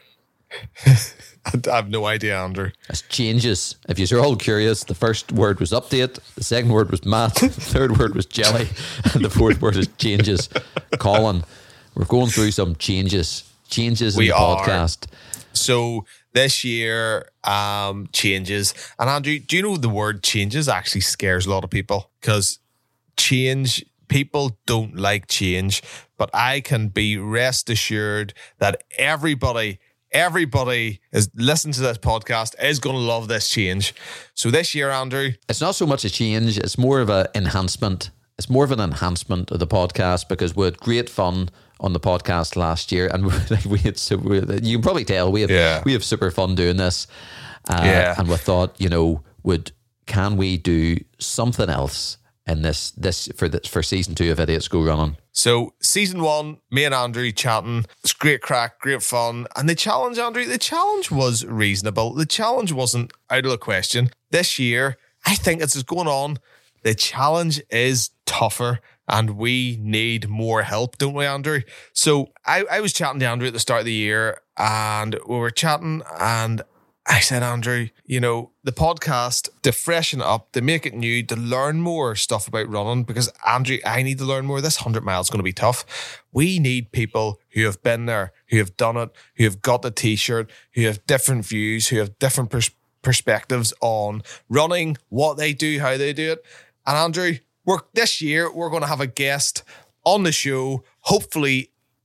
I have no idea, Andrew. It's changes. If you're all curious, the first word was update, the second word was Matt, the third word was jelly, and the fourth word is changes. Colin, we're going through some changes. Changes in we the are. podcast. So this year, um, changes. And Andrew, do you know the word changes actually scares a lot of people? Because change, people don't like change. But I can be rest assured that everybody, everybody is listening to this podcast is going to love this change. So this year, Andrew, it's not so much a change. It's more of an enhancement. It's more of an enhancement of the podcast, because we had great fun on the podcast last year, and we had super, you can probably tell we have yeah. we have super fun doing this. Uh, yeah. And we thought, you know, would can we do something else in this this for this for season two of Idiots Go Running? So season one, me and Andrew chatting. It's great crack, great fun. And the challenge, Andrew, the challenge was reasonable. The challenge wasn't out of the question. This year, I think it's going on. The challenge is tougher, and we need more help, don't we, Andrew? So I, I was chatting to Andrew at the start of the year, and we were chatting, and I said, Andrew, you know, the podcast, to freshen up, to make it new, to learn more stuff about running, because Andrew, I need to learn more. This one hundred miles is going to be tough. We need people who have been there, who have done it, who have got the t-shirt, who have different views, who have different pers- perspectives on running, what they do, how they do it. And Andrew, we're, this year, we're going to have a guest on the show, hopefully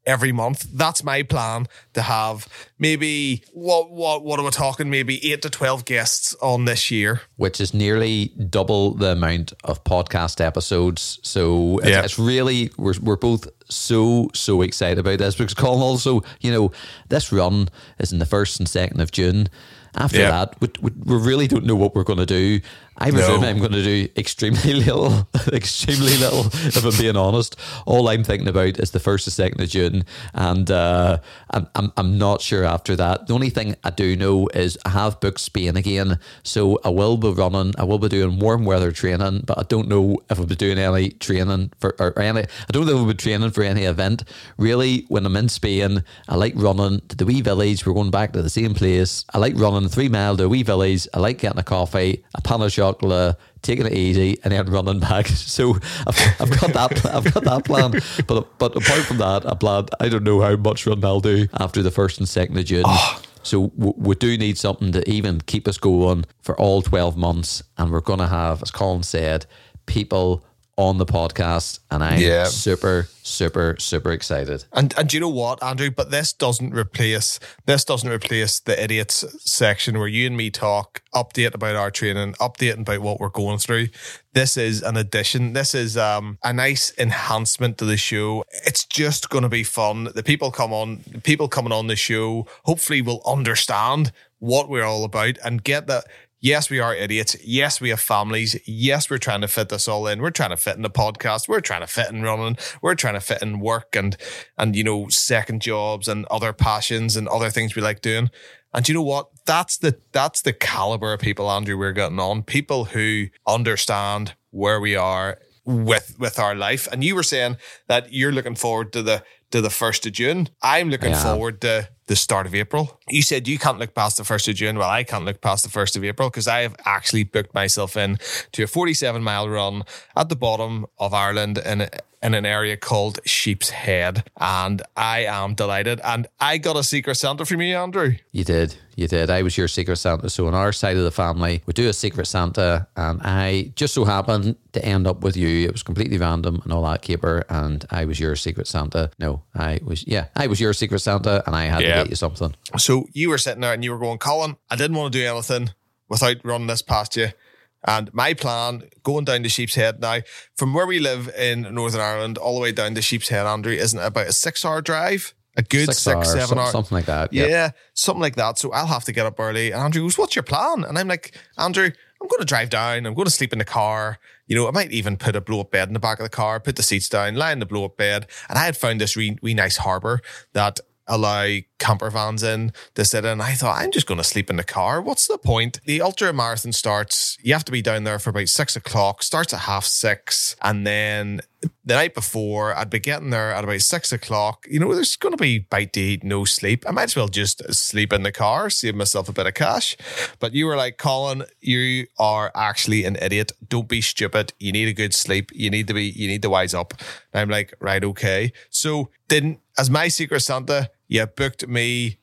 every month. That's my plan, to have maybe, what what what are we talking, maybe eight to twelve guests on this year. Which is nearly double the amount of podcast episodes. So it's, Yeah. it's really, we're, we're both so, so excited about this, because Colin, also, you know, this run is in the first and second of June. After Yeah. that, we, we, we really don't know what we're going to do. I presume No. I'm going to do extremely little, extremely little, if I'm being honest. All I'm thinking about is the first and second of June, and uh, I'm, I'm I'm not sure after that. The only thing I do know is I have booked Spain again, so I will be running. I will be doing warm weather training, but I don't know if I'll be doing any training for or any. I don't know if I'll be training for any event. Really, when I'm in Spain, I like running to the wee village. We're going back to the same place. I like running three mile to a wee village. I like getting a coffee, a pan of chocolate, taking it easy, and then running back. So I've, I've got that. I've got that plan. But but apart from that, I plan. I don't know how much running I'll do after the first and second of June. Oh. So w- we do need something to even keep us going for all twelve months, and we're going to have, as Colin said, people on the podcast, and I'm Yeah. super, super, super excited. And and do you know what, Andrew? But this doesn't replace this doesn't replace the idiots section where you and me talk, update about our training, update about what we're going through. This is an addition. This is um, a nice enhancement to the show. It's just going to be fun. The people come on, the people coming on the show, hopefully will understand what we're all about and get that. Yes, we are idiots. Yes, we have families. Yes, we're trying to fit this all in. We're trying to fit in the podcast. We're trying to fit in running. We're trying to fit in work and, and, you know, second jobs and other passions and other things we like doing. And you know what? That's the, that's the caliber of people, Andrew, we're getting on. People who understand where we are with, with our life. And you were saying that you're looking forward to the, to the first of June. I'm looking Yeah. forward to the start of April. You said you can't look past the first of June. Well, I can't look past the first of April because I have actually booked myself in to a forty-seven mile run at the bottom of Ireland in a, in an area called Sheep's Head. And I am delighted. And I got a Secret Santa from you, Andrew. You did. You did. I was your Secret Santa. So on our side of the family, we do a Secret Santa, and I just so happened to end up with you. It was completely random and all that caper, and I was your Secret Santa. No, I was, yeah, I was your Secret Santa, and I had Yeah. to get you something. So you were sitting there and you were going, Colin, I didn't want to do anything without running this past you. And my plan, going down to Sheep's Head now, from where we live in Northern Ireland all the way down to Sheep's Head, Andrew, isn't it about a six hour drive? A good six, six hours, seven some- hours. something like that. Yeah, Yeah. something like that. So I'll have to get up early. And Andrew goes, what's your plan? And I'm like, Andrew, I'm going to drive down. I'm going to sleep in the car. You know, I might even put a blow up bed in the back of the car, put the seats down, lie in the blow up bed. And I had found this wee, wee nice harbour that allow camper vans in to sit in. I thought, I'm just going to sleep in the car. What's the point? The ultra marathon starts, you have to be down there for about six o'clock, starts at half six. And then the night before, I'd be getting there at about six o'clock. You know, there's going to be bite to eat, no sleep. I might as well just sleep in the car, save myself a bit of cash. But you were like, Colin, you are actually an idiot. Don't be stupid. You need a good sleep. You need to be, you need to wise up. And I'm like, right, okay. So didn't, as my Secret Santa, you booked me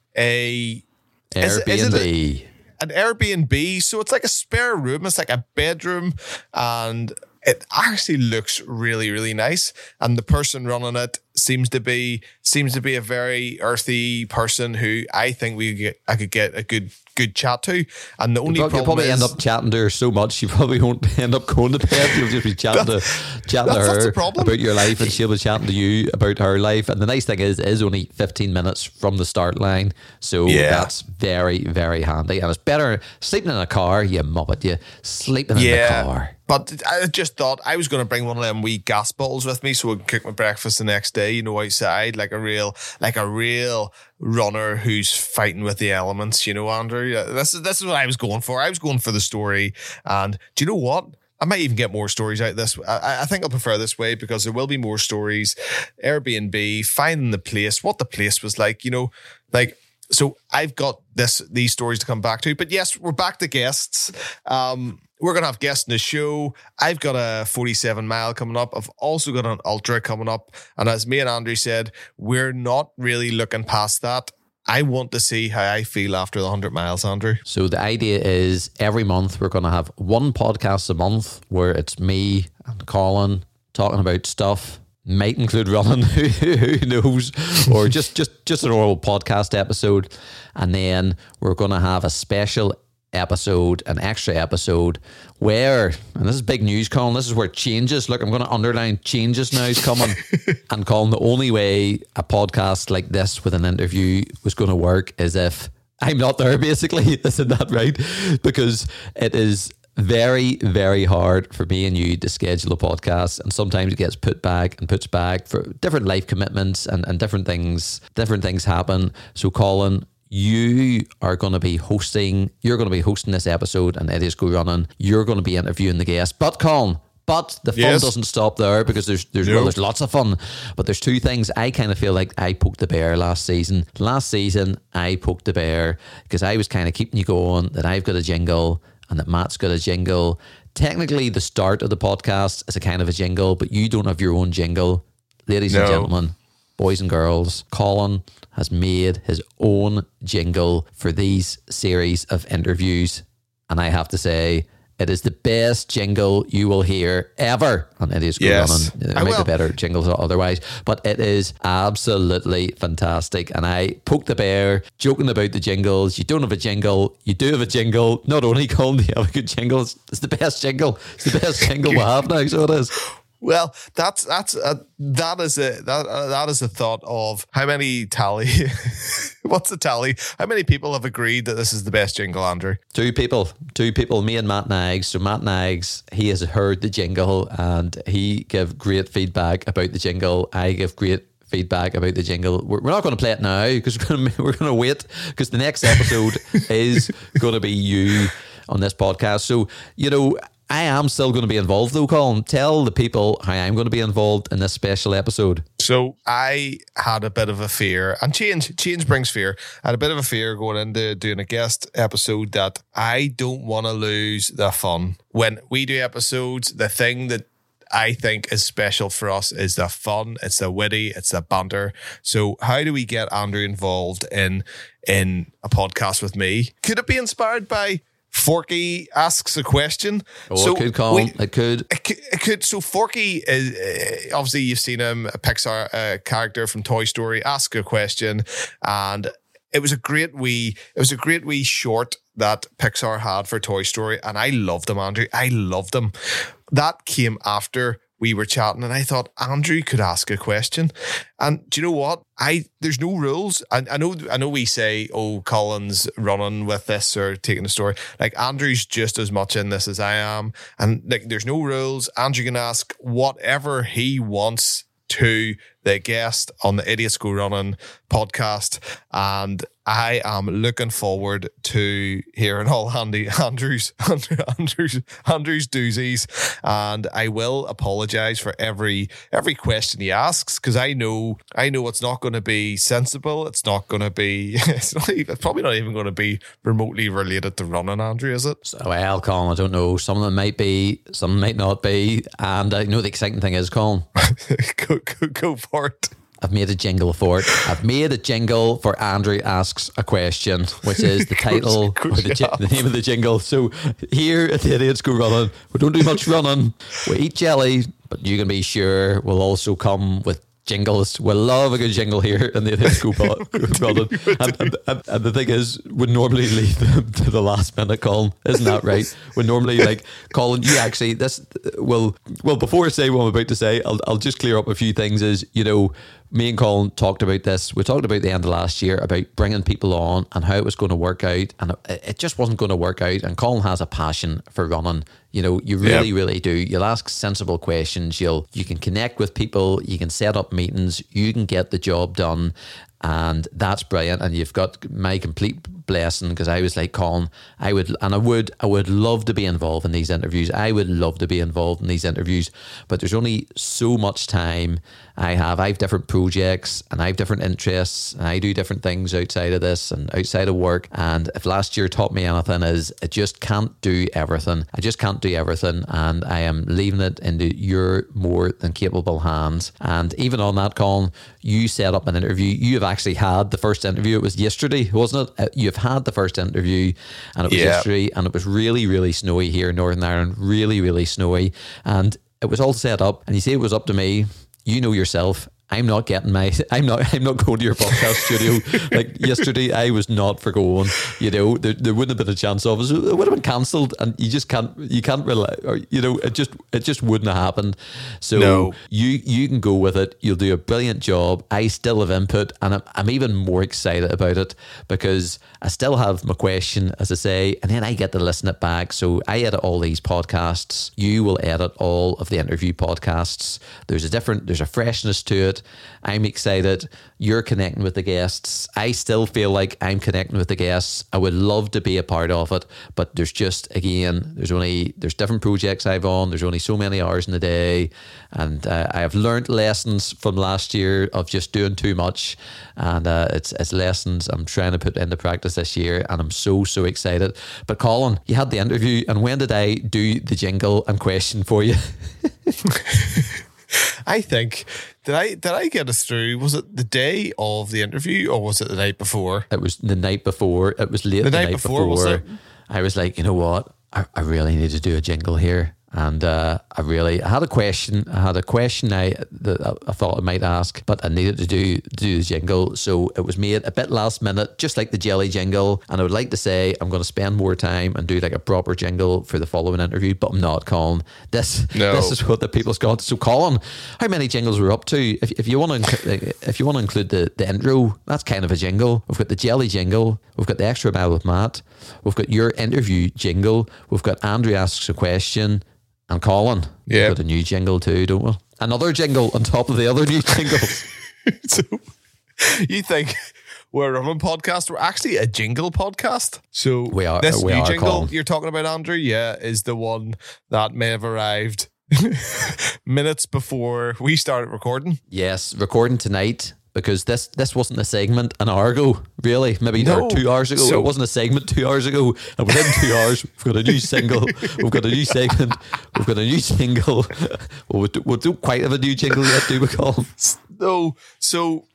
a is it- is it Airbnb. an Airbnb. So it's like a spare room. It's like a bedroom, and it actually looks really, really nice. And the person running it seems to be seems to be a very earthy person who I think we get, I could get a good good chat to. And the only You'll problem probably is, end up chatting to her so much you probably won't end up going to bed. You'll just be chatting to chatting to that's- that's her the problem. about your life, and she'll be chatting to you about her life. And the nice thing is, it is only fifteen minutes from the start line, so Yeah. that's very, very handy. And it's better sleeping in a car. You muppet, you sleeping in yeah. the car. But I just thought I was going to bring one of them wee gas bottles with me so I can cook my breakfast the next day, you know, outside, like a real, like a real runner who's fighting with the elements, you know, Andrew. This is, this is what I was going for. I was going for the story. And do you know what? I might even get more stories out this. I, I think I'll prefer this way because there will be more stories. Airbnb, finding the place, what the place was like, you know, like, so I've got this, these stories to come back to, but yes, we're back to guests. Um, We're going to have guests in the show. I've got a forty-seven mile coming up. I've also got an ultra coming up. And as me and Andrew said, we're not really looking past that. I want to see how I feel after the one hundred miles, Andrew. So the idea is every month we're going to have one podcast a month where it's me and Colin talking about stuff, might include running, who, who knows, or just, just, just an oral podcast episode. And then we're going to have a special episode, an extra episode where, and this is big news, Colin, this is where changes, look, I'm going to underline changes now is coming. And Colin, the only way a podcast like this with an interview was going to work is if I'm not there, basically. Isn't that right? Because it is very, very hard for me and you to schedule a podcast, and sometimes it gets put back and puts back for different life commitments, and, and different things, different things happen. So Colin, you are going to be hosting, you're going to be hosting this episode, and Idiots Go Running. You're going to be interviewing the guest. But Colin, but the fun yes. doesn't stop there, because there's there's no. well, there's lots of fun. But there's two things. I kind of feel like I poked the bear last season. Last season, I poked the bear because I was kind of keeping you going, that I've got a jingle and that Matt's got a jingle. Technically, the start of the podcast is a kind of a jingle, but you don't have your own jingle. Ladies no. and gentlemen, boys and girls, Colin has made his own jingle for these series of interviews. And I have to say, it is the best jingle you will hear ever on Idiots Go yes. Running. There I might will. be better jingles otherwise, but it is absolutely fantastic. And I poked the bear, joking about the jingles. You don't have a jingle, you do have a jingle. Not only, Colin, do you have a good jingle, it's, it's the best jingle. It's the best jingle we have now, so it is. Well, that's that's a, that is a that uh, that is a thought of how many tally. What's the tally? How many people have agreed that this is the best jingle, Andrew? Two people, two people. Me and Matt Nags. So Matt Nags, he has heard the jingle and he gave great feedback about the jingle. I give great feedback about the jingle. We're, we're not going to play it now because we're going to we're going to wait, because the next episode is going to be you on this podcast. So you know, I am still going to be involved though, Colin. Tell the people how I'm going to be involved in this special episode. So I had a bit of a fear, and change change brings fear. I had a bit of a fear going into doing a guest episode that I don't want to lose the fun. When we do episodes, the thing that I think is special for us is the fun, it's the witty, it's the banter. So how do we get Andrew involved in in a podcast with me? Could it be inspired by Forky asks a question? Oh, so it could, Colin. we, it could. It could, it could. So Forky is uh, obviously, you've seen him, a Pixar uh, character from Toy Story, ask a question, and it was a great wee. It was a great wee short that Pixar had for Toy Story, and I loved him, Andrew. I loved him. That came after we were chatting, and I thought Andrew could ask a question. And do you know what? I there's no rules. I, I know I know we say, oh, Colin's running with this or taking a story. Like, Andrew's just as much in this as I am. And like, there's no rules. Andrew can ask whatever he wants to the guest on the Idiots Go Running podcast. And I am looking forward to hearing all Andy Andrews Andrews Andrews doozies, and I will apologize for every every question he asks, because I know I know it's not going to be sensible. It's not going to be. It's not even, it's probably not even going to be remotely related to running, Andrew, is it? So, well, Colin, I don't know. Some of them might be, some might not be. And I know the exciting thing is, Colin, go, go go for it. I've made a jingle for it. I've made a jingle for Andrew Asks a Question, which is the title, Of course or the, you ji- have. the name of the jingle. So here at the Idiots Go Running, we don't do much running. We eat jelly, but you can be sure we'll also come with jingles. We'll love a good jingle here in the Idiots Go Running. And, and, and, and the thing is, we normally leave them to the last minute, Colin. Isn't that right? We normally, like, Colin, you actually, this, well, well, before I say what I'm about to say, I'll, I'll just clear up a few things. Is, you know, me and Colin talked about this. We talked about the end of last year about bringing people on and how it was going to work out, and it, it just wasn't going to work out. And Colin has a passion for running. You know, you really, Yep. really do. You'll ask sensible questions. You'll you can connect with people. You can set up meetings. You can get the job done, and that's brilliant. And you've got my complete blessing, because I was like, Colin, I would, and I would, I would love to be involved in these interviews. I would love to be involved in these interviews, but there's only so much time I have. I have different projects and I have different interests, and I do different things outside of this and outside of work. And if last year taught me anything, is I just can't do everything. I just can't do everything, and I am leaving it into your more than capable hands. And even on that, Colin, you set up an interview. You have actually had the first interview. It was yesterday, wasn't it? Uh, You have had the first interview, and it was Yeah. yesterday, and it was really, really snowy here in Northern Ireland. Really, really snowy, and it was all set up. And you say it was up to me. you know yourself. I'm not getting my. I'm not. I'm not going to your podcast studio. Like yesterday, I was not for going. You know, there, there wouldn't have been a chance of it. It would have been cancelled, and you just can't. You can't rely. Or you know, it just. It just wouldn't have happened. So No. you you can go with it. You'll do a brilliant job. I still have input, and I'm, I'm even more excited about it because I still have my question, as I say, and then I get to listen it back. So I edit all these podcasts. You will edit all of the interview podcasts. There's a different. There's a freshness to it. I'm excited. You're connecting with the guests. I still feel like I'm connecting with the guests. I would love to be a part of it, but there's just, again, there's only, there's different projects I've on. There's only so many hours in the day. And uh, I have learned lessons from last year of just doing too much. And uh, it's, it's lessons I'm trying to put into practice this year. And I'm so, so excited. But Colin, you had the interview. And when did I do the jingle and question for you? I think did I did I get us through? Was it the day of the interview or was it the night before? It was the night before. It was late The the, night night, before, before. was it? I was like, you know what? I, I really need to do a jingle here. And uh, I really, I had a question. I had a question I that I thought I might ask, but I needed to do do the jingle, so it was made a bit last minute, just like the jelly jingle. And I would like to say I'm going to spend more time and do like a proper jingle for the following interview, but I'm not, Colin. This No. this is what the people's got. So, Colin, how many jingles we're up to? If if you want to if you want to include the the intro, that's kind of a jingle. We've got the jelly jingle. We've got the extra mile with Matt. We've got your interview jingle. We've got Andrew asks a question. And Colin, Yeah. we've got a new jingle too, don't we? Another jingle on top of the other new jingles. So you think we're a running podcast? We're actually a jingle podcast. So We are- this we new are, jingle Colin. you're talking about, Andrew, yeah, is the one that may have arrived minutes before we started recording. Yes, recording tonight because this this wasn't a segment an hour ago, really. Maybe No. or two hours ago. So- it wasn't a segment two hours ago. And within two hours, we've got a new single. We've got a new segment. We've got a new single. Well, we, do, we don't quite have a new jingle yet, do we, Colin? No, so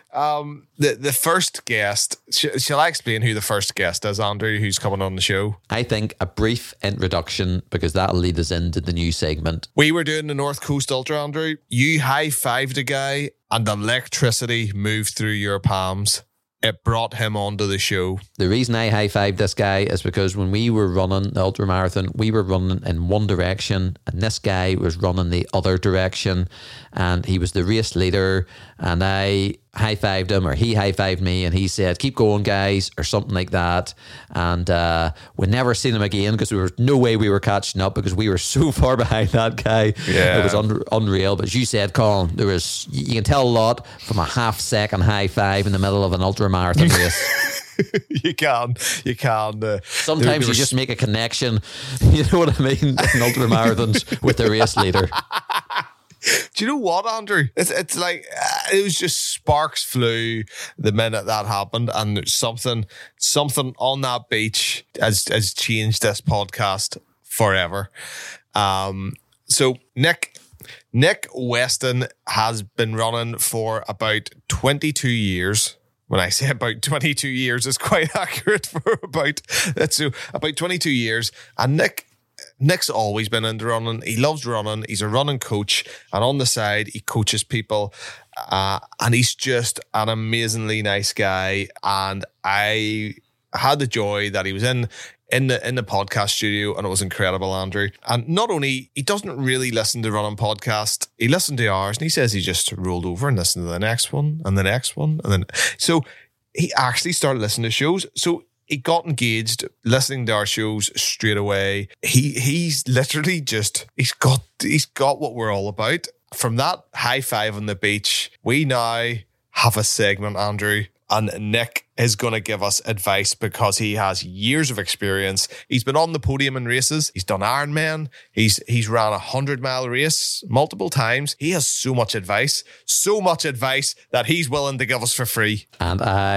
um, the the first guest. Sh- shall I explain who the first guest is, Andrew? Who's coming on the show? I think a brief introduction because that'll lead us into the new segment. We were doing the North Coast Ultra, Andrew. You high-fived a guy and electricity moved through your palms. It brought him onto the show. The reason I high-fived this guy is because when we were running the ultra marathon, we were running in one direction and this guy was running the other direction and he was the race leader and I high-fived him or he high-fived me and he said, keep going guys or something like that. And uh, we never seen him again because there was no way we were catching up because we were so far behind that guy. Yeah. It was un- unreal. But as you said, Colin, there was, you can tell a lot from a half second high-five in the middle of an ultra marathon race. You can, you can. Uh, Sometimes there- there you was- just make a connection, you know what I mean, in ultra marathons with the race leader. Do you know what, Andrew? It's it's like uh, it was just sparks flew the minute that happened, and there's something something on that beach has has changed this podcast forever. Um, so Nick Nick Weston has been running for about twenty-two years. When I say about twenty-two years, it's quite accurate for about that's so about twenty-two years, and Nick. Nick's always been into running. He loves running. He's a running coach. And on the side, he coaches people. Uh, and he's just an amazingly nice guy. And I had the joy that he was in in the in the podcast studio and it was incredible, Andrew. And not only, he doesn't really listen to running podcast, he listened to ours and he says he just rolled over and listened to the next one and the next one. And then, so he actually started listening to shows. So he got engaged, listening to our shows straight away. He he's literally just he's got he's got what we're all about. From that high five on the beach, we now have a segment, Andrew, and Nick is going to give us advice because he has years of experience. He's been on the podium in races. He's done Ironman. He's he's ran a hundred mile race multiple times. He has so much advice, so much advice that he's willing to give us for free. And I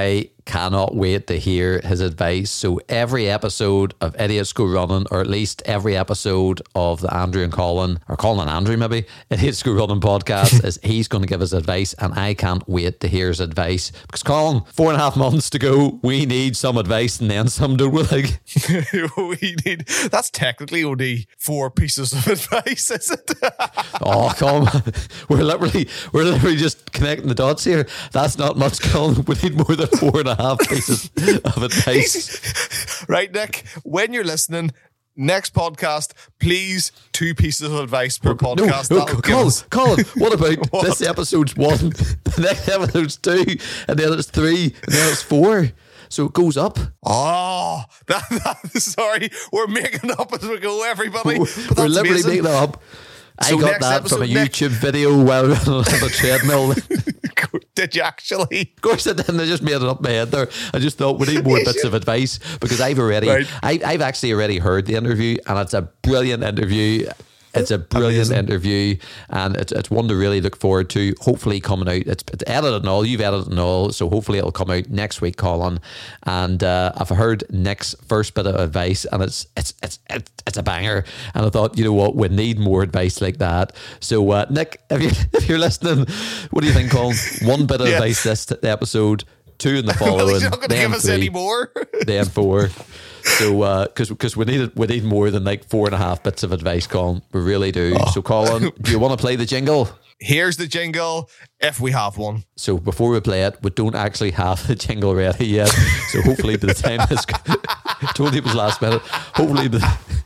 cannot wait to hear his advice. So every episode of Idiots Go Running, or at least every episode of the Andrew and Colin, or Colin and Andrew maybe, Idiots Go Running podcast, is he's going to give us advice, and I can't wait to hear his advice. Because Colin, four and a half months to go, we need some advice and then some, don't we? Like, we need, that's technically only four pieces of advice, is it? Oh, come on. We're literally, we're literally just connecting the dots here. That's not much, Colin. We need more than four and a half pieces of advice. Right, Nick, when you're listening, next podcast, please, two pieces of advice per podcast. No, no, That'll give Colin, us- Colin, what about What? this episode's one, the next episode's two, and then it's three, and then it's four. So it goes up. Oh, that, that, sorry, we're making up as we go, everybody. We're, But we're that's literally amazing. making it up. So I got next that from a episode, Nick- YouTube video while running on a treadmill. Did you actually? Of course I didn't. I just made it up in my head there. I just thought we need more bits of advice, because I've already, Right. I, I've actually already heard the interview, and it's a brilliant interview. It's a brilliant Amazing. interview, and it's, it's one to really look forward to. Hopefully coming out, it's, it's edited and all, you've edited and all, so hopefully it'll come out next week, Colin. And uh, I've heard Nick's first bit of advice, and it's it's it's it's, it's a banger. And I thought, you know what, we need more advice like that. So uh, Nick, if you're, if you're listening, what do you think, Colin? One bit of Yeah. advice this t- episode, two in the Well, following, he's not going to then give us three, any more. then four. So, because because we need we need more than like four and a half bits of advice, Colin. We really do. Oh. So, Colin, do you want to play the jingle? Here's the jingle, if we have one. So before we play it, we don't actually have the jingle ready yet. So hopefully by the time this, told you it was last minute. Hopefully, by the,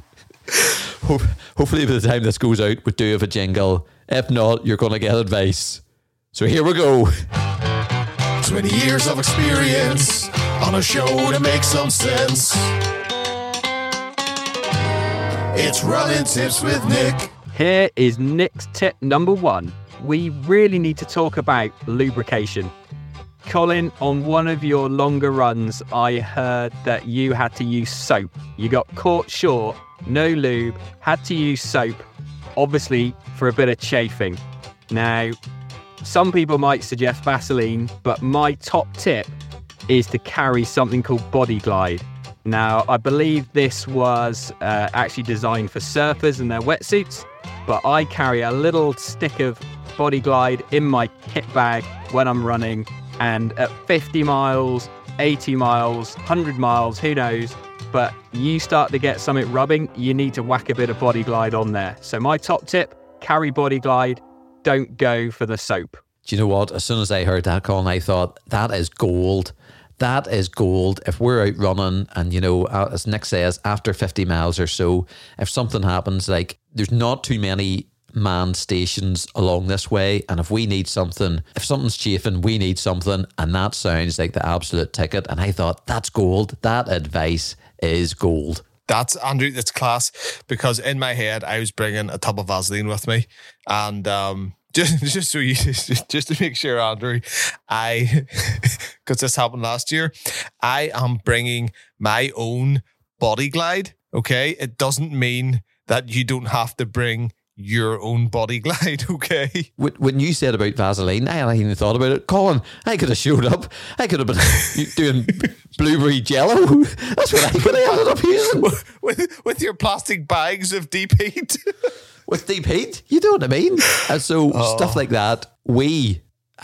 ho- hopefully by the time this goes out, we do have a jingle. If not, you're going to get advice. So here we go. twenty years of experience on a show to make some sense. It's Running Tips with Nick. Here is Nick's tip number one. We really need to talk about lubrication. Colin, on one of your longer runs, I heard that you had to use soap. You got caught short, no lube, had to use soap, obviously for a bit of chafing. Now, some people might suggest Vaseline, but my top tip is to carry something called Body Glide. Now, I believe this was uh, actually designed for surfers and their wetsuits, but I carry a little stick of Body Glide in my kit bag when I'm running, and at fifty miles, eighty miles, one hundred miles, who knows, but you start to get something rubbing, you need to whack a bit of Body Glide on there. So my top tip, carry Body Glide, don't go for the soap. Do you know what? As soon as I heard that, Colin, I thought, that is gold. That is gold. If we're out running and, you know, uh, as Nick says, after fifty miles or so, if something happens, like there's not too many manned stations along this way. And if we need something, if something's chafing, we need something. And that sounds like the absolute ticket. And I thought, that's gold. That advice is gold. That's, Andrew, that's class, because in my head, I was bringing a tub of Vaseline with me. And um, just, just so you, just to make sure, Andrew, I, because this happened last year, I am bringing my own Body Glide. Okay. It doesn't mean that you don't have to bring your own Body Glide, okay? When you said about Vaseline, I hadn't even thought about it. Colin, I could have showed up. I could have been doing blueberry jello. That's what I could have ended up using. with, with your plastic bags of deep heat. With deep heat, you know what I mean? And so Oh. stuff like that, we,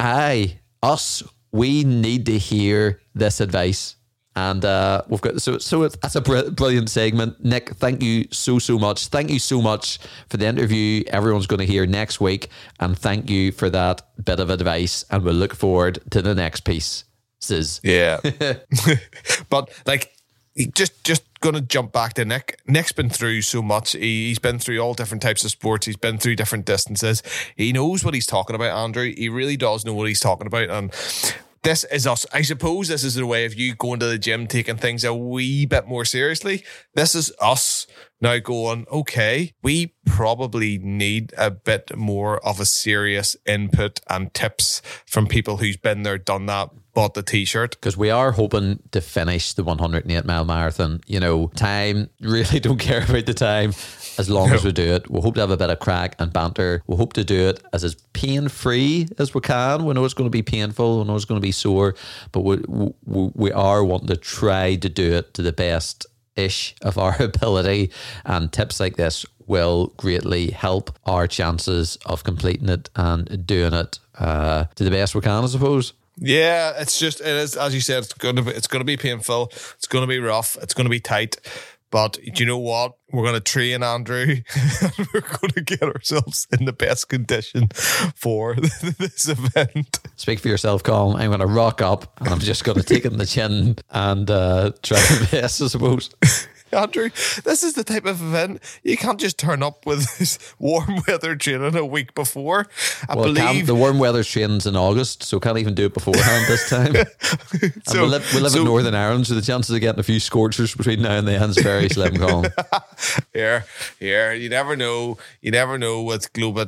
I, us, we need to hear this advice. And uh, we've got so so it's, that's a br- brilliant segment. Nick, thank you so so much. Thank you so much for the interview. Everyone's going to hear next week, and thank you for that bit of advice. And we'll look forward to the next piece. Sis. Yeah. But like, just just going to jump back to Nick. Nick's been through so much. He, he's been through all different types of sports. He's been through different distances. He knows what he's talking about, Andrew. He really does know what he's talking about. And this is us. I suppose this is the way of you going to the gym, taking things a wee bit more seriously. This is us now going, okay, we probably need a bit more of a serious input and tips from people who's been there, done that, bought the t-shirt. Because we are hoping to finish the one hundred eight mile marathon. You know, time, really don't care about the time as long No. as we do it. We hope to have a bit of crack and banter. We hope to do it as, as pain-free as we can. We know it's going to be painful. We know it's going to be sore. But we, we, we are wanting to try to do it to the best-ish of our ability. And tips like this will greatly help our chances of completing it and doing it uh, to the best we can, I suppose. Yeah, it's just, it is, as you said, it's going to be, it's going to be painful. It's going to be rough. It's going to be tight. But do you know what? We're going to train Andrew. And we're going to get ourselves in the best condition for this event. Speak for yourself, Colin. I'm going to rock up and I'm just going to take it in the chin and uh, try my best, I suppose. Andrew, this is the type of event you can't just turn up with this warm weather training a week before. I Well, believe Cam, the warm weather trains in August, so can't even do it beforehand this time. And So- we live, we live so- in Northern Ireland, so the chances of getting a few scorchers between now and then is very slim, Colin. here, here. You never know. You never know with global,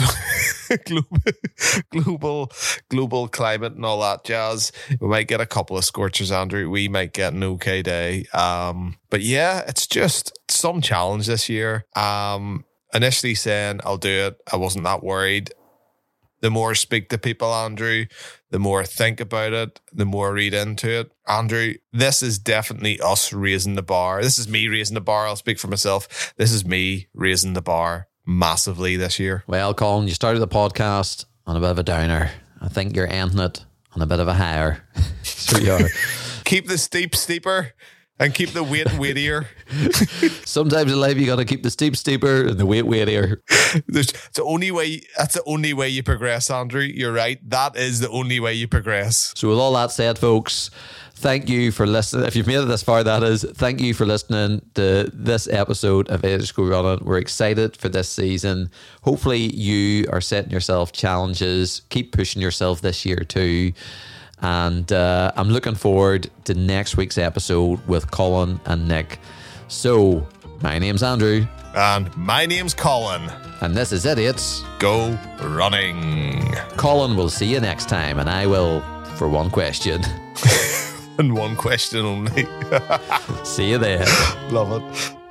global, global, global climate and all that jazz. We might get a couple of scorchers, Andrew. We might get an okay day. Um, but yeah, it's just some challenge this year. Um, initially saying I'll do it, I wasn't that worried. The more I speak to people, Andrew, the more I think about it, the more I read into it. Andrew, this is definitely us raising the bar. This is me raising the bar. I'll speak for myself. This is me raising the bar massively this year. Well, Colin, you started the podcast on a bit of a downer. I think you're ending it on a bit of a higher. So you are. Keep the steep steeper and keep the weight weightier. Sometimes in life you got to keep the steep steeper and the weight weightier. There's, it's the only way. That's the only way you progress, Andrew. You're right. That is the only way you progress. So with all that said, folks, thank you for listening. If you've made it this far, that is, thank you for listening to this episode of Age Go Running. We're excited for this season. Hopefully you are setting yourself challenges. Keep pushing yourself this year too. And uh, I'm looking forward to next week's episode with Colin and Nick. So, my name's Andrew. And my name's Colin. And this is Idiots. Go running. Colin will see you next time. And I will for one question. And one question only. See you then. Love it.